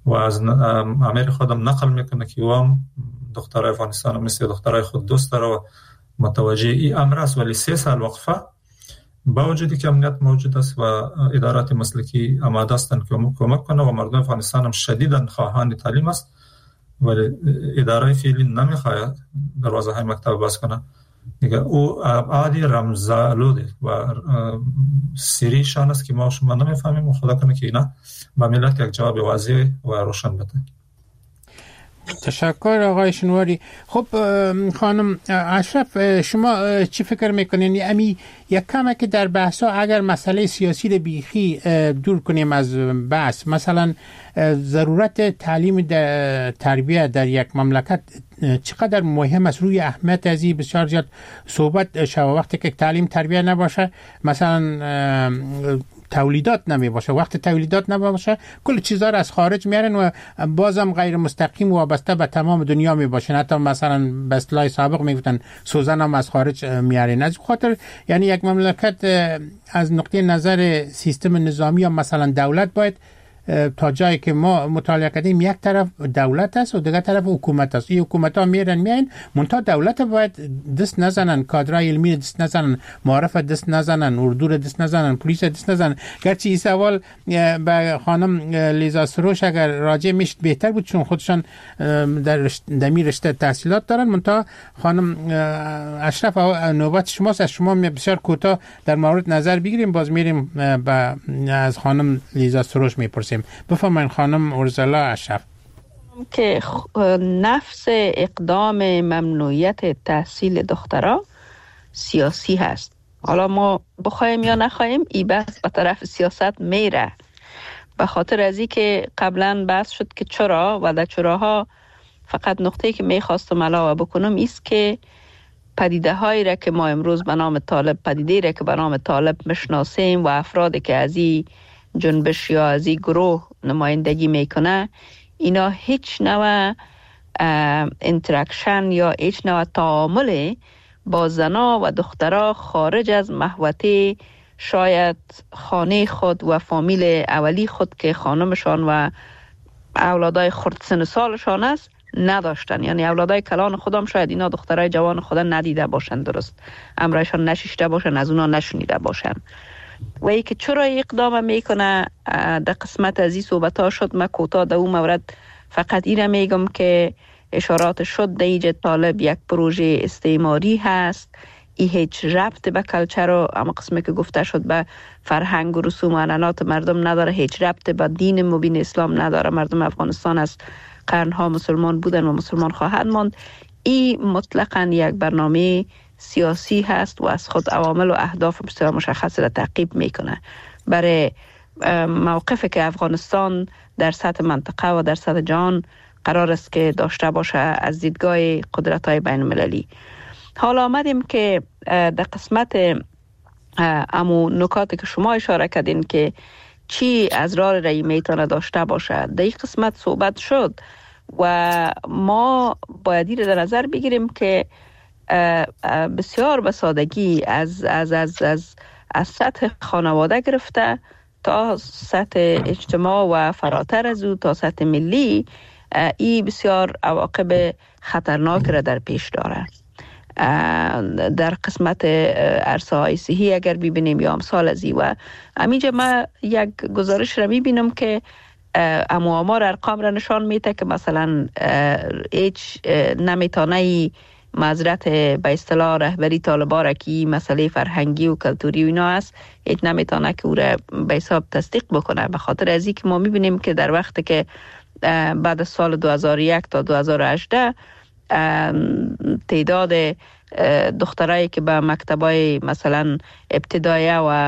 و از امیر خودم نقل میکنه که او هم دخترای افغانستان مثل دخترای خود دوست داره و متوجه این امر است، ولی 3 سال وقفه با وجودی که امنیت موجود است و ادارات مسلکی آماده هستند که کمک کنه و مردم افغانستان هم شدیداً خواهان تعلیم است، ولی اداره فعلی نمیخواد دروازه های مکتب باز کنه دیگه. او عادی رمزآلوده و سریشان است که ما شما نمیفهمیم و خدا کنه که اینا با ملت یک جواب واضح و روشن بده. تشکر آقای شنواری. خب خانم اشرف، شما چی فکر میکنین؟ امی یک کمه که در بحثا اگر مسئله سیاسی رو بیخی دور کنیم از بحث، مثلا ضرورت تعلیم تربیت در یک مملکت چقدر مهم است، روی اهمیت ازی بسیار زیاد صحبت شد. وقتی که تعلیم تربیت نباشه، مثلا تولیدات نمی باشه، وقت تولیدات نمی باشه کل چیزا را از خارج میارن و بازم غیر مستقیم وابسته به تمام دنیا می باشن. حتی مثلا به اصطلاح سابق میگفتن سوزن هم از خارج میارن. از خاطر یعنی یک مملکت از نقطه نظر سیستم نظامی یا مثلا دولت باید تا جایی که ما مطالعه کردیم یک طرف دولت است و دیگر طرف حکومت است. این حکومت ها میرن منتها دولت باید دست نزنن، کادرای علمی دست نزنن، معارف دست نزنن، اردو دست نزنن، پلیس دست نزنن. گرچه این سوال به خانم لیزا سروش اگر راجع میشد بهتر بود چون خودشان در می رشته تحصیلات دارن. منتها خانم اشرف نوبت شماست، از شما بسیار کوتاه در مورد نظر بگیریم، باز میریم از خانم لیزا سروش میپرسیم. بفرمایید خانم ارزلا اشرف. که نفس اقدام ممنوعیت تحصیل دخترها سیاسی هست. حالا ما بخوایم یا نخوایم این بحث به طرف سیاست میره، به خاطر از این که قبلا بحث شد که چرا و در چراها فقط نقطه‌ای که میخواستم علاوه بکنم ایست که پدیده هایی را که ما امروز به نام طالب، پدیده را که به نام طالب مشناسیم و افرادی که از این جنبش یا از این گروه نمایندگی میکنه، اینا هیچ نوع انتراکشن یا هیچ نوع تعامل با زنا و دخترها خارج از محوطه شاید خانه خود و فامیل اولی خود که خانمشان و اولادای خرد سن سالشان است نداشتن. یعنی اولادای کلان خودم شاید اینا دخترای جوان خود ندیده باشن، درست امرایشان نشیشته باشن، از اونا نشنیده باشن. و ای که چرا اقدام میکنه در قسمت از این صحبت ها شد. من کوتاه در اون مورد فقط این را میگم که اشارات شد در ایجاد طالب یک پروژه استعماری هست. ای هیچ ربط به کلچر و اما قسمی که گفته شد به فرهنگ و رسوم و عنعنات مردم نداره، هیچ ربط به دین مبین اسلام نداره. مردم افغانستان از قرنها مسلمان بودن و مسلمان خواهد ماند. ای مطلقاً یک برنامه سیاسی هست و از خود عوامل و اهداف بسیار مشخص را تعقیب میکنه برای موقفی که افغانستان در سطح منطقه و در سطح جهان قرار است که داشته باشه از دیدگاه قدرت‌های بین المللی. حالا آمدیم که در قسمت امو نکاتی که شما اشاره کردین که چی از راه رایی میتونه داشته باشه، در این قسمت صحبت شد و ما باید در نظر بگیریم که بسیار به سادگی از سطح خانواده گرفته تا سطح اجتماع و فراتر از او تا سطح ملی این بسیار عواقب خطرناک را در پیش داره. در قسمت عرصه های صحی اگر ببینیم یا امثال از این، و همینجا من یک گزارش را میبینم که آمار ارقام را نشان میده که مثلا هیچ نمیتونه معذرت به اصطلاح رهبری طالبان را که مسئله فرهنگی و کلتوری و اینا است هیچ نمیتونه که او را به حساب تصدیق بکنه، به خاطر از اینکه ما میبینیم که در وقتی که بعد از سال 2001 تا 2018 تعداد دخترایی که به مکتبای مثلا ابتدایه و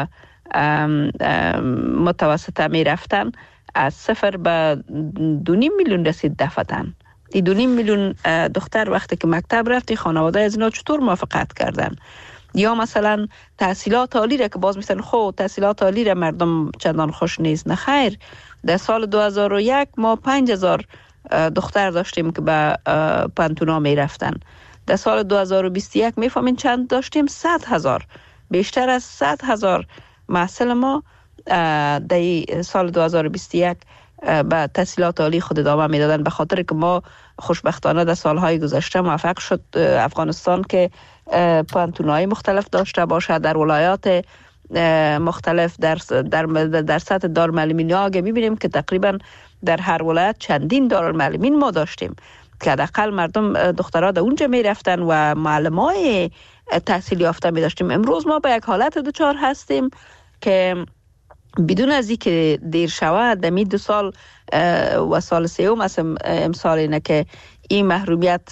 متوسطه می رفتن از 0 به 2.5 میلیون رسید دفعتن. این 2.5 میلیون دختر وقتی که مکتب رفتی خانواده از اینا چطور موافقت کردن؟ یا مثلا تحصیلات عالی را که باز میستن خب تحصیلات عالی را مردم چندان خوش نیست. نه خیر، در سال 2001 ما 5000 دختر داشتیم که به پانتونا می رفتن. در سال 2021 میفهمین چند داشتیم؟ 100,000. بیشتر از 100,000 محصل ما در سال 2021 به تحصیلات عالی خود ادامه میدادن، به خاطر که ما خوشبختانه در سالهای گذشته موفق شد افغانستان که پانتون‌های مختلف داشته باشه در ولایات مختلف. در سطح دارالمعلمین آگه میبینیم که تقریبا در هر ولایت چندین دارالمعلمین ما داشتیم که حداقل مردم دخترها در اونجا میرفتن و معلمای تحصیل یافته می داشتیم. امروز ما به یک حالت دچار هستیم که بدون از اینکه دیر شود دمی 2 سال و سال سوم امسال اینه که این محرومیت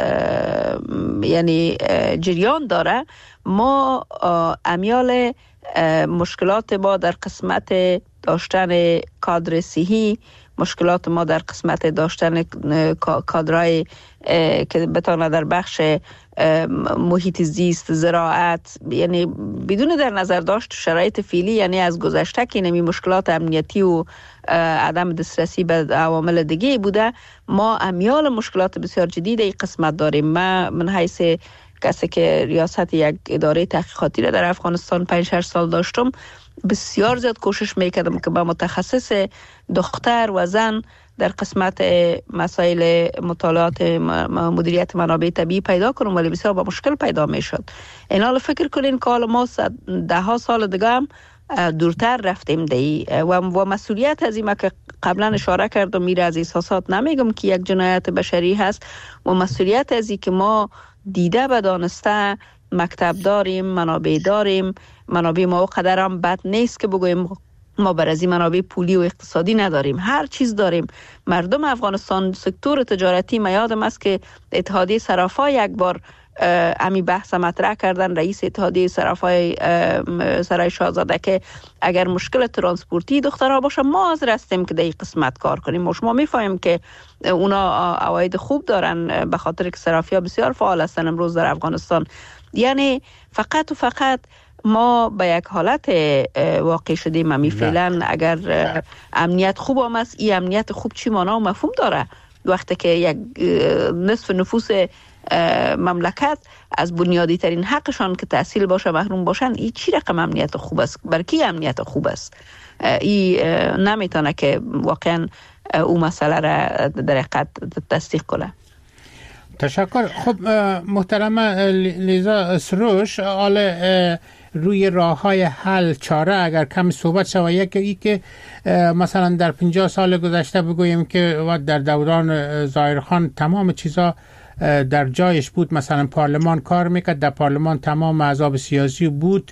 یعنی جریان داره. ما امیال مشکلات ما در قسمت داشتن کادر صحی، مشکلات ما در قسمت داشتن کادرای که بتونه در بخش محیط زیست، زراعت، یعنی بدون در نظر داشت شرایط فعلی، یعنی از گذشته که نمی مشکلات امنیتی و عدم دسترسی به عوامل دیگه بوده، ما امیال مشکلات بسیار جدید این قسمت داریم. من حیث کسی که ریاست یک اداره تحقیقاتی را در افغانستان 5-6 سال داشتم، بسیار زیاد کوشش میکردم که با متخصص دختر و زن در قسمت مسائل مطالعات مدیریت منابع طبیعی پیدا کنم، ولی بسیار با مشکل پیدا میشد. این حال فکر کنین که حالا ما 10 سال دیگه هم دورتر رفتیم دی و مسئولیت از این که قبلا اشاره کردم میره از احساسات نمیگم که یک جنایت بشری هست، و مسئولیت از این که ما دیده و دانسته مکتب داریم، منابع داریم، منابع ما قدر هم بد نیست که بگویم ما بر از این منابع پولی و اقتصادی نداریم، هر چیز داریم. مردم افغانستان سکتور تجارتی، ما یادم است که اتحادیه صرافا یک بار امی بحث مطرح کردن، رئیس اتحادیه صرافای سرای شاهزاده، که اگر مشکل ترانسپورتی دخترها باشه ما حاضر هستیم که در این قسمت کار کنیم. و شما میفهمیم که اونا عواید خوب دارن به خاطر که صرافی‌ها بسیار فعال هستن امروز در افغانستان. یعنی فقط و فقط ما به یک حالت واقع شدیم. فعلا اگر امنیت خوب هم است، این امنیت خوب چی معنا و مفهوم داره وقتی که یک نصف نفوس مملکت از بنیادی ترین حقشان که تحصیل باشه محروم باشن؟ این چی رقم امنیت خوب است؟ برای کی امنیت خوب است؟ این نمیتونه که واقعا او مسئله را در حقیقت تصدیق کنه. تشکر. خب محترمه لیزا سروش، حالا روی راه‌های حل چاره اگر کم صحبت شود، یکی که مثلا در 50 سال گذشته بگوییم که در دوران ظاهرخان تمام چیزا در جایش بود، مثلا پارلمان کار میکرد، در پارلمان تمام احزاب سیاسی بود،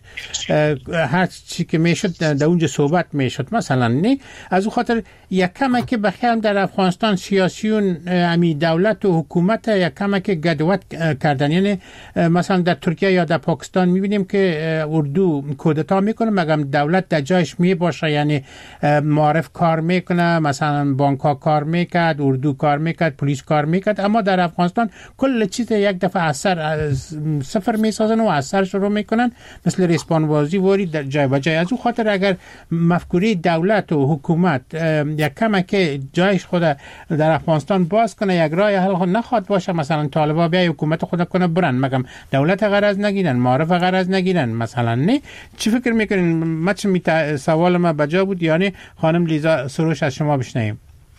هر چی که میشد در اونجا صحبت میشد مثلا. نه از اون خاطر یک کمه که بخیرم در افغانستان سیاسیون امی دولت و حکومت یک کمه که گدوت کردن. یعنی مثلا در ترکیه یا در پاکستان میبینیم که اردو کودتا میکنه مگم دولت در جایش می باشه، یعنی معارف کار میکنه، مثلا بانک ها کار میکرد، اردو کار میکرد، پلیس کار میکرد، اما در افغانستان کل چیز یک دفعه اثر صفر میسازن و اثر شروع میکنن، مثل ریسپانبازی واری در جای و جای. از اون خاطر اگر مفکوره دولت و حکومت یک کمه که جایش خود در افغانستان باز کنه، یک راه حل خود نخواد باشه، مثلا طالبا بیای حکومت خود کنه برن، مگم دولت غرض نگیرن، معارف غرض نگیرن مثلا. نه چی فکر میکنین؟ سوال ما بجا بود. یعنی خانم لیزا سروش از شما بشنویم.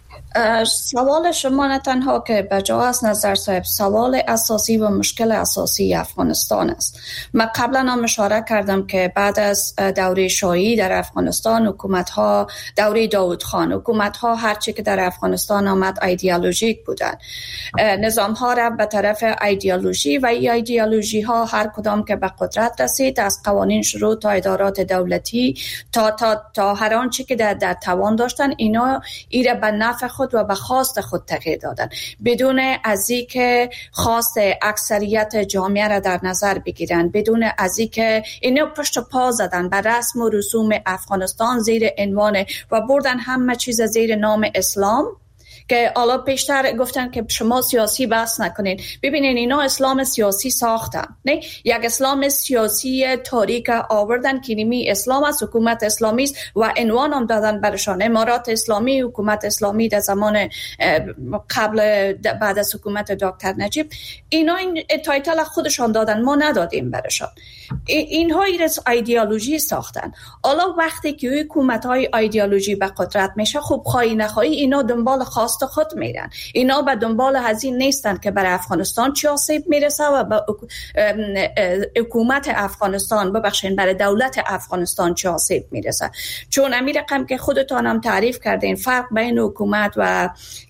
سوال شما نه تنها که بجا است نظر صاحب، سوال اساسی و مشکل اساسی افغانستان است. من قبلا هم اشاره کردم که بعد از دوره شاهی در افغانستان حکومت‌ها، دوره داود خان حکومت‌ها هرچی که در افغانستان آمد ایدئولوژیک بودند، نظام‌ها را به طرف ایدئولوژی و این ایدئولوژی‌ها هر کدام که به قدرت رسید، از قوانین شروع تا ادارات دولتی تا هر آنچه که در توان داشتن، اینا ایره به نفع خود و به خواست خود تغییر دادن، بدون از اینکه خواست اکثریت جامعه را در نظر بگیرن، بدون از اینکه اینو پشت پا زدن به رسم و رسوم افغانستان زیر عنوان و بردن همه چیز زیر نام اسلام، که حالا پیشتر گفتن که شما سیاسی بحث نکنین. ببینین اینا اسلام سیاسی ساختن، نه یک اسلام سیاسی تاریک آوردن که نیمی اسلام است، حکومت اسلامی است و عنوان هم دادن برشان امارات اسلامی، حکومت اسلامی در زمان قبل بعد از حکومت دکتر نجیب. اینا این تایتل خودشان دادن، ما ندادیم برشان. اینها ایدئولوژی ساختن. حالا وقتی که حکومت‌های ایدئولوژی به قدرت میشه، خب خواهی نخواهی اینا دنبال خواست خود میرن. اینا به دنبال هزینه نیستن که برای افغانستان چی آسیب میرسه و به حکومت افغانستان، ببخشید برای دولت افغانستان چی آسیب میرسه. چون امیر رقم که خودتان هم تعریف کردین، فرق بین حکومت و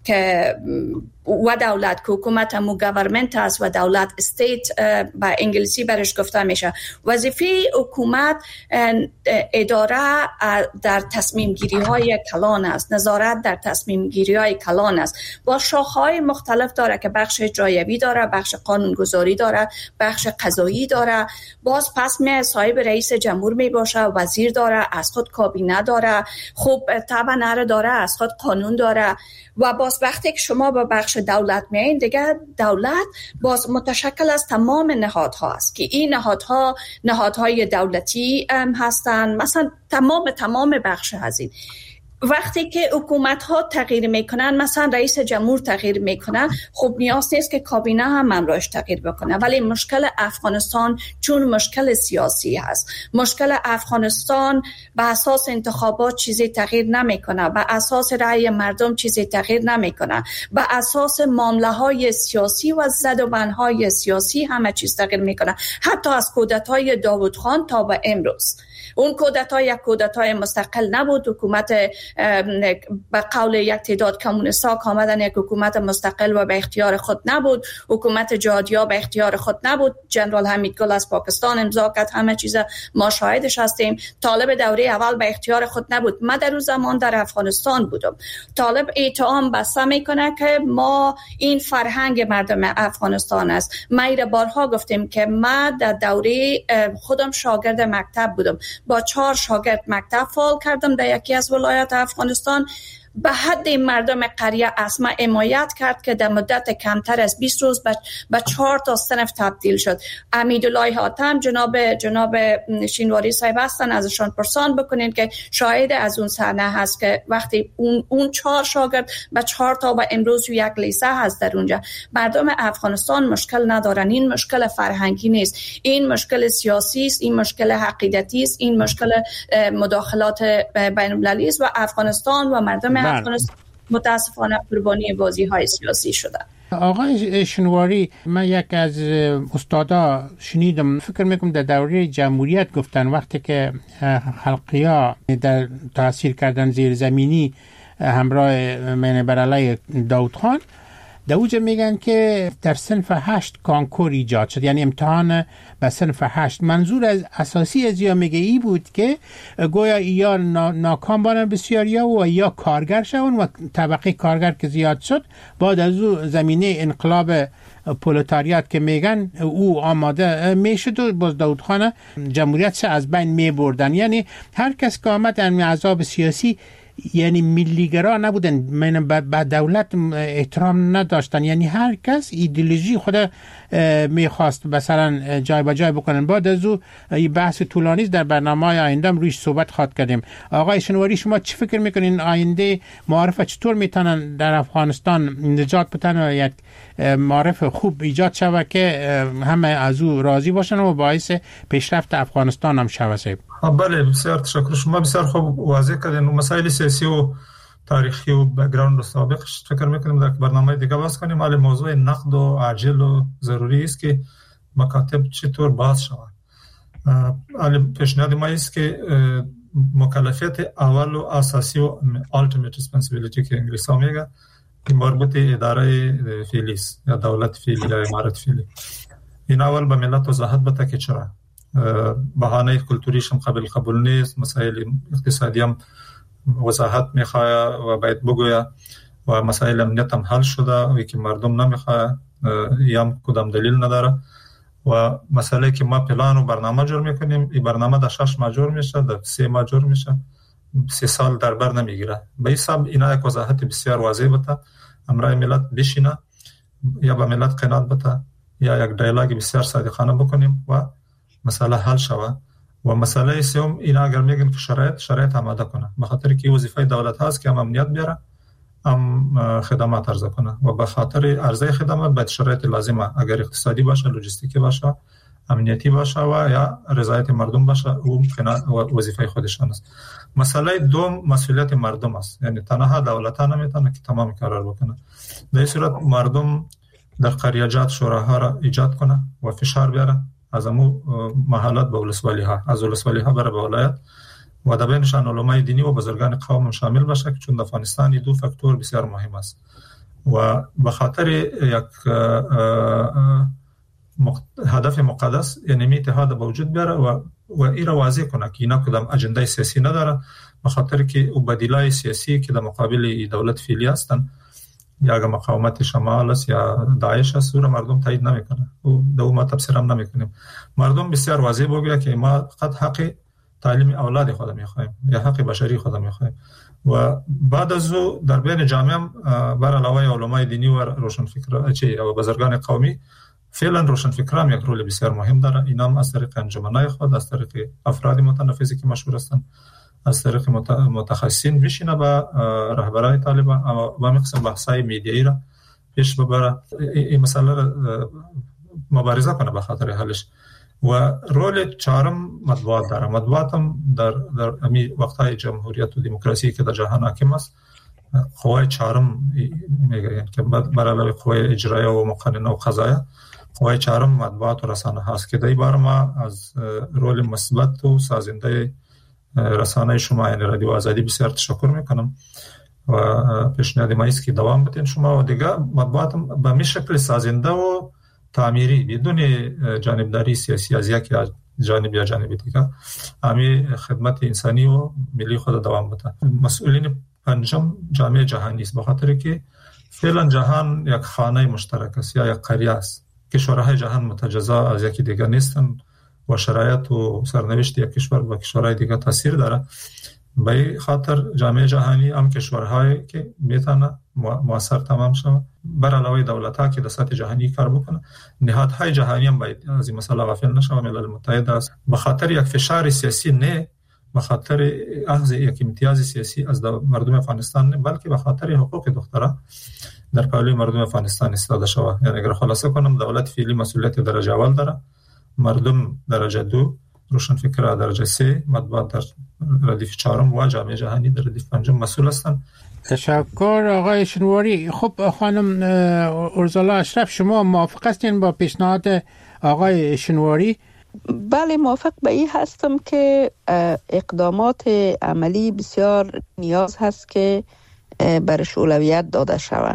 دولت، که حکومت همون گورنمنت است و دولت استیت به انگلیسی برش گفته میشه. وظیفه حکومت اداره در تصمیم گیری های کلان است، نظارت در تصمیم گیری های کلان است. با شاخه‌های مختلف داره که بخش اجرایی داره، بخش قانونگذاری داره، بخش قضایی داره. باز پس صاحب رئیس جمهور می باشه، وزیر داره، از خود کابینه داره، خب طبعا داره، از خود قانون داره. و باز وقتی که شما به بخش دولت میایین، دیگه دولت باز متشکل از تمام نهادها است که این نهادهای دولتی هستن، مثلا تمام بخش هستین. وقتی که حکومت ها تغییر میکنن، مثلا رئیس جمهور تغییر میکنن، خب نیاز نیست که کابینه هم امرش تغییر بکنه. ولی مشکل افغانستان چون مشکل سیاسی هست، مشکل افغانستان به اساس انتخابات چیزی تغییر نمیکنه، به اساس رأی مردم چیزی تغییر نمیکنه، به اساس معامله های سیاسی و زدوبندهای سیاسی همه چیز تغییر میکنه. حتی از کودتای داوود خان تا به امروز، اون کودتا یک کودتای مستقل نبود. حکومت به قول یک تعداد کمونیست‌ها آمدن یک حکومت مستقل و به اختیار خود نبود. حکومت جهادی‌ها به اختیار خود نبود. جنرال حمید گل از پاکستان امضا کرد، همه چیز ما شاهدش هستیم. طالب دوره اول به اختیار خود نبود. من در اون زمان در افغانستان بودم. طالب اتهام بسته میکنه که ما این فرهنگ مردم افغانستان است. ما ایره بارها گفتیم که من در دوره خودم شاگرد مکتب بودم، با 4 شاگرد مکتب فعال کردم در یکی از ولایات افغانستان. به حد مردم قریه اسما حمایت کرد که در مدت کمتر از 20 روز به 4 تا صنف تبدیل شد. امیدالله حاتم جناب شینواری صاحب هستن، ازشان پرسان بکنین که شاهد از اون صحنه هست که وقتی اون 4 شاگرد به 4 تا و امروز یک لیسه هست در اونجا. مردم افغانستان مشکل ندارن. این مشکل فرهنگی نیست، این مشکل سیاسی است، این مشکل عقیدتی است، این مشکل مداخلات بین المللی است و افغانستان و مردم افغانستان متاسفانه قربانی بازی‌های سیاسی شده. آقای شینواری، من یک از استادا شنیدم، فکر میکنم در دوره جمهوریت گفتن وقتی که خلقیا در تاثیر کردن زیر زمینی همراه برعلیه داوود خان، دوجه میگن که در صنف 8 کانکور ایجاد شد، یعنی امتحان به صنف 8. منظور از اساسی از یا میگه ای بود که گویا یا ناکام بانن بسیاریا و یا کارگر شون و طبقه کارگر که زیاد شد، بعد از او زمینه انقلاب پولتاریات که میگن او آماده میشد و باز داوود خان جمهوریت از بین میبردن. یعنی هر کس که آمد از عذاب سیاسی یعنی ملیگرا نبودن، من به دولت احترام نداشتن، یعنی هر کس ایدئولوژی خود میخواست مثلا جای به جای بکنن. بعد از او بحث طولانی در برنامه آینده رویش صحبت خواهد کردیم. آقای شینواری، شما چی فکر میکنین آینده معارف چطور میتونن در افغانستان نجات بدن و یک معارف خوب ایجاد شود که همه از او راضی باشن و باعث پیشرفت افغانستان هم شود؟ بله، بسیار تشکر. شما بسیار خوب واضح کردین. مسائل سیاسی و تاریخی و بک‌گراند و سابقش فکر میکنیم در برنامه دیگه باز کنیم. ولی موضوع نقد و عاجل و ضروری است که مکاتب چطور باز شود. پیشنهاد ما است که مکلفیت اول و اساسی و ultimate responsibility که انگلیسی ها میگه که مربوط اداره فعلی است یا دولت فعلی یا امارت فعلی، این اول به ملت وضاحت بده که چرا بهانه کلتوریش هم قبول نیست، مسائل اقتصادی هم وضاحت میخواه و باید بگویه و مسائل امنیت هم حل شده و که مردم نمیخواه یا کدام دلیل نداره. و مسئله که ما پلان و برنامه جور میکنیم، این برنامه در 6 ماه جور میشه، در 3 ماه جور میشه، 3 سال در بر نمیگیره. به این حساب اینا یک وضاحت بسیار واضح بده همراه ملت بشینه، یا به ملت قناعت بده، یا یک دیالوگ بسیار صادقانه بکنیم و مسئله حل شود. و مسئله سوم اینا اگر میگن که شرایط آماده کنه، به خاطر که وظیفه دولت هست که هم امنیت بیاره، هم خدمات عرضه کنه و به خاطر عرضه خدمات باید شرایط لازمه، اگر اقتصادی باشه، لوجستیکی باشه، امنیتی باشه و یا رضایت مردم باشه، او وظیفه خودشان است. مسئله دوم مسئولیت مردم است، یعنی تنها دولت ها نمیتونه که تمام کار بکنه. در این صورت مردم در قریه‌جات شوراها را ایجاد کنه و فشار بیاره از امو محلات به ولسوالی ها، از ولسوالی ها بره به ولایت و در بینشان علمای دینی و بزرگان قوم شامل باشه، چون در افغانستان دو فاکتور بسیار مهم است و به خاطر یک هدف مقدس، یعنی اتحاد به وجود بیاره و این را واضح کنه که اینا کدام اجنده سیاسی نداره، به خاطر که بدیلای سیاسی که در مقابل دولت فعلی هستن، یا اگر مقاومت شمال است یا داعش است، او را مردم تایید نمیکنه و دو ما تفسیر هم نمیکنیم. مردم بسیار واضح بگوید که ما قد حق تعلیم اولاد خود میخوایم یا حق بشری خود میخوایم و بعد از او در بین جامعه بر علاوه علمای دینی و روشنفکران و بزرگان قومی، فعلا روشنفکران یک رول بسیار مهم داره. اینا هم از طریق انجمنای خود، از طریق افراد متنفذی که مشهور هستند، از طریق متخصصین بشینه با رهبرای طالبان و مقصد بحثای میدیایی را پیش ببره، این مسئله را مبارزه کنه به خاطر حلش. و رول چهارم مطبوعات داره. مطبوعات هم در امی وقتهای جمهوریت و دموکراسی که در جهان حاکم است، قوای چهارم میگن که بر علاوه قوای اجرایی و مقننه و قضاییه، قوای چهارم مطبوعات و رسانه هست که در این باره ما از رول مثبت و سازنده رسانه شما یعنی رادیو آزادی بسیار تشکر میکنم و پیشنهاد ما است که دوام بدین شما و دیگه مطبوعات به می شکل سازنده و تعمیری بدون جانبداری سیاسی از یک جانب یا جانب دیگه همی خدمت انسانی و ملی خود دوام بده. مسئولین پنجم جامعه جهانی است، به خاطر که فعلا جهان یک خانه مشترک است یا یک قریه است. کشورهای جهان متجزا از یکی دیگه نیستن و شرایط و سرنوشت یک کشور و کشورهای دیگه تاثیر داره. به این خاطر جامعه جهانی هم کشورهایی که میتونه موثر تمام شود، بر علاوه دولت‌ها که در سطح جهانی کار بکنه، نهادهای جهانی هم باید از این مسئله غافل نشه. ملل متحد است به خاطر یک فشار سیاسی، نه به خاطر اخذ یک امتیاز سیاسی از مردم افغانستان، نه بلکه به خاطر حقوق دخترها در پهلوی مردم افغانستان ایستاده شود. یعنی اگر خلاصه کنم، دولت فعلی مسئولیت درجه اول داره، مردم درجه 2، روشنفکرها درجه 3، مطبوعات در ردیف 4 و جامعه جهانی در ردیف 5 مسئول هستند. تشکر آقای شنواری. خب خانم ارزالا اشرف، شما موافق هستین با پیشنهاد آقای شنواری؟ بله، موافق به این هستم که اقدامات عملی بسیار نیاز هست که برش اولویت داده شود.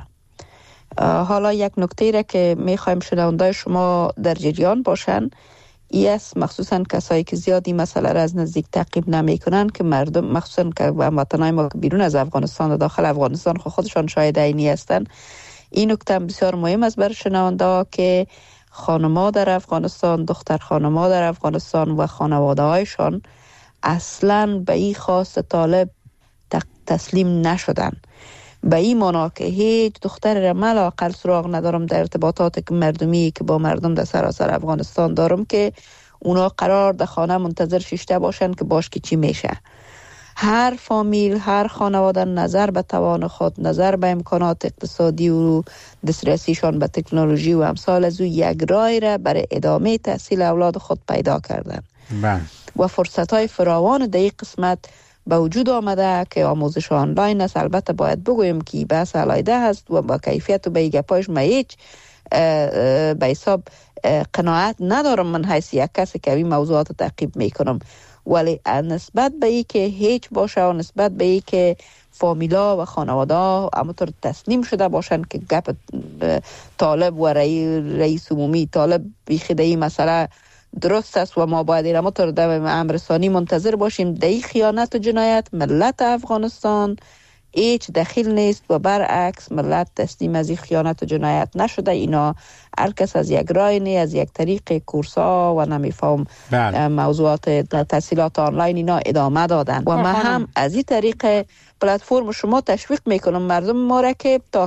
حالا یک نکته را که میخوایم شنوندای شما در جریان باشن ای است، مخصوصا کسایی که زیادی مسئله را از نزدیک تعقیب نمی کنن، که مردم مخصوصا که هموطنان ما که بیرون از افغانستان و داخل افغانستان خودشان شاهد عینی هستن، این نکته بسیار مهم است برای شنونده که خانم‌ها در افغانستان، دختر خانم‌ها در افغانستان و خانواده‌هایشان اصلاً به این خواست طالب تسلیم نشدن. به این معنا که هیچ دختر را من لااقل سراغ ندارم در ارتباطات مردمی که با مردم در سراسر افغانستان دارم که اونا قرار در خانه منتظر شیشته باشن که باش که چی میشه. هر فامیل، هر خانواده نظر به توان خود، نظر به امکانات اقتصادی و دسترسیشان به تکنولوژی و امثال از او یک راه را برای ادامه تحصیل اولاد خود پیدا کردن و فرصت‌های فراوان در این قسمت به وجود آمده که آموزش آنلاین است. البته باید بگویم که بحث علیحده هست و با کیفیت و به گپایش ما هیچ به حساب قناعت ندارم من حیث یک کسی که این موضوعات تعقیب میکنم، ولی نسبت به این که هیچ باشه و نسبت به این که فامیلا و خانواده همونطور تسلیم شده باشن که گپ طالب و رئیس عمومی طالب بیخیده این مسئله درست است و ما باید این همونطور در امرسانی منتظر باشیم. در این خیانت و جنایت ملت افغانستان هیچ دخیل نیست و برعکس ملت تسلیم از این خیانت و جنایت نشده. اینا هر کس از یک راه نه، از یک طریق کورسا و نمیفهم موضوعات تحصیلات آنلاین اینا ادامه دادن و ما هم از این طریق پلتفرم شما تشویق میکنم مردم ما را که تا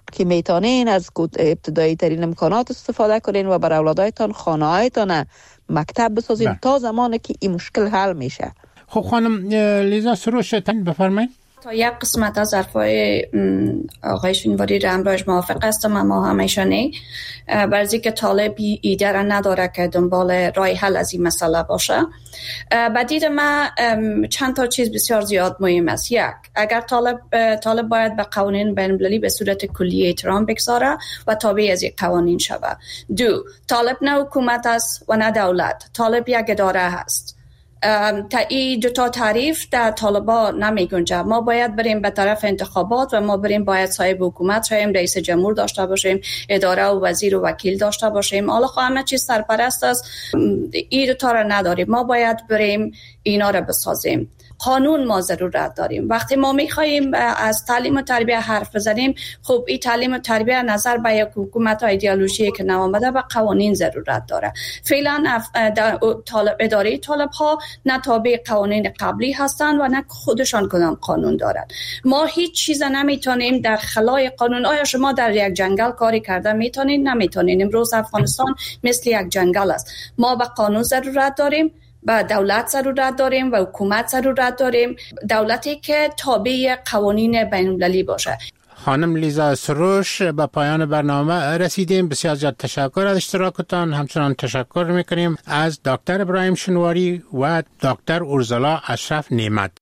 که میتونین از ابتدایی ترین امکانات استفاده کنین و بر اولادایتان خانه‌هایتان مکتب بسازین تا زمانی که این مشکل حل میشه. خب خانم لیزا سروش بفرمایید. تا یک قسمت از حرفای آقای شینواری رمراج موافق هستم، اما همیشه نه. برای که طالب ایده را نداره که دنبال راه حل از این مسئله باشه. بدید ما چند تا چیز بسیار زیاد مهم است. یک، اگر طالب باید به قوانین بین‌المللی به صورت کلی احترام بگذاره و تابع از این قوانین شود. دو، طالب نه حکومت است و نه دولت. طالب یک اداره هست. تا این دوتا تعریف در طالبا نمی گنجه. ما باید بریم به طرف انتخابات و ما باید صاحب حکومت شویم، رئیس جمهور داشته باشیم، اداره و وزیر و وکیل داشته باشیم. حالا همه چیز سرپرست است. این دوتا را نداریم. ما باید بریم اینا را بسازیم. قانون ما ضرورت داریم. وقتی ما میخواییم از تعلیم و تربیه حرف بزنیم، خب این تعلیم و تربیه نظر به یک حکومت و ایدئولوژی که نوامده به قوانین ضرورت داره. فعلا اداره طالب ها نه تابع قوانین قبلی هستند و نه خودشان کدام قانون دارند. ما هیچ چیز نمیتونیم در خلای قانون. آیا شما در یک جنگل کاری کرده میتونین؟ نمیتونین. امروز افغانستان مثل یک جنگل است. ما به قانون ضرورت داریم، به دولت ضرورت داریم و حکومت ضرورت داریم، دولتی که تابع قوانین بین‌المللی باشه. خانم لیزا سروش، به پایان برنامه رسیدیم. بسیار زیاد تشکر از اشتراکتان. همچنان تشکر میکنیم از دکتر ابراهیم شینواری و دکتر اورزلا اشرف نعمت.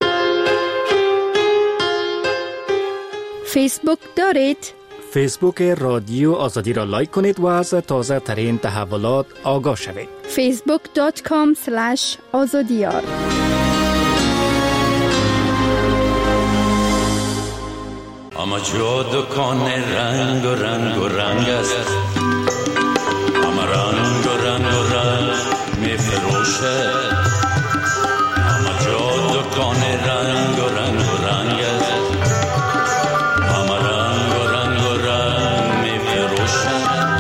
فیسبوک دارید؟ فیسبوک رادیو آزادی را لایک کنید و از تازه ترین تحولات آگاه شوید. facebook.com/azadiyar. اما جو دکان رنگ و رنگ و رنگ است، اما رنگ و رنگ و رنگ می فروشه. اما جو دکان رنگ و رنگ و رنگ است، اما رنگ و رنگ و رنگ می فروشه.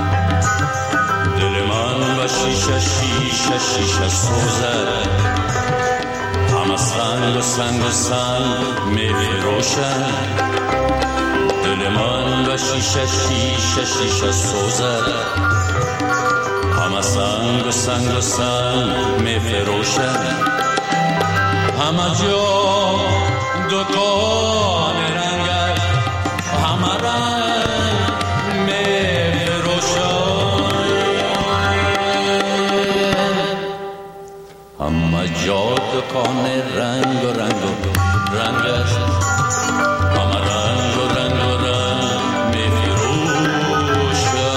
دل من و شیشه شیشه شیشه سوزه، اما سنگ و سنگ و سنگ می فروشه. دل من و شیشه شیشه شیشه سوزه، همه سنگ و سنگ و سنگ می فروشه. همه جا دکان رنگ است، همه رنگ می فروشه. همه جا دکان رنگ و رنگ و رنگ است، همه رنگ و رنگ و رنگ می فروشه.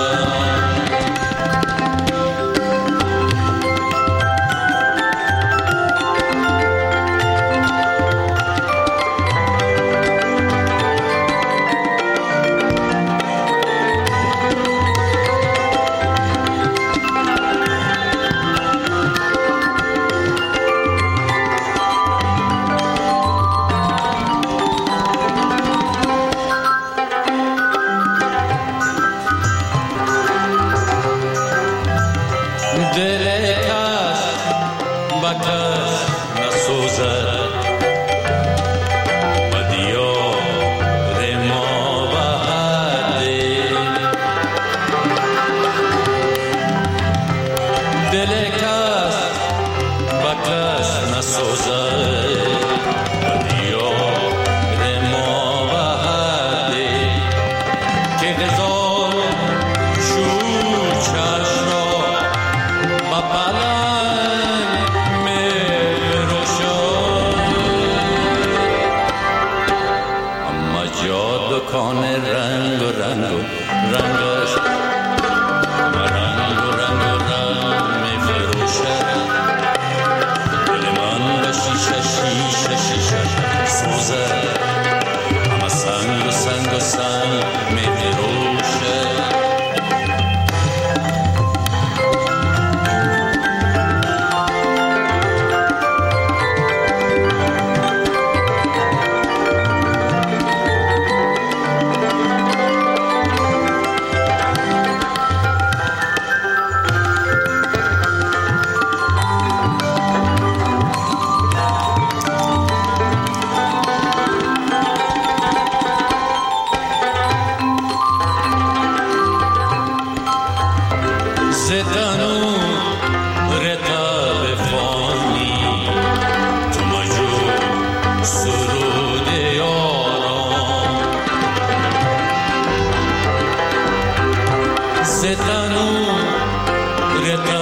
ز تنور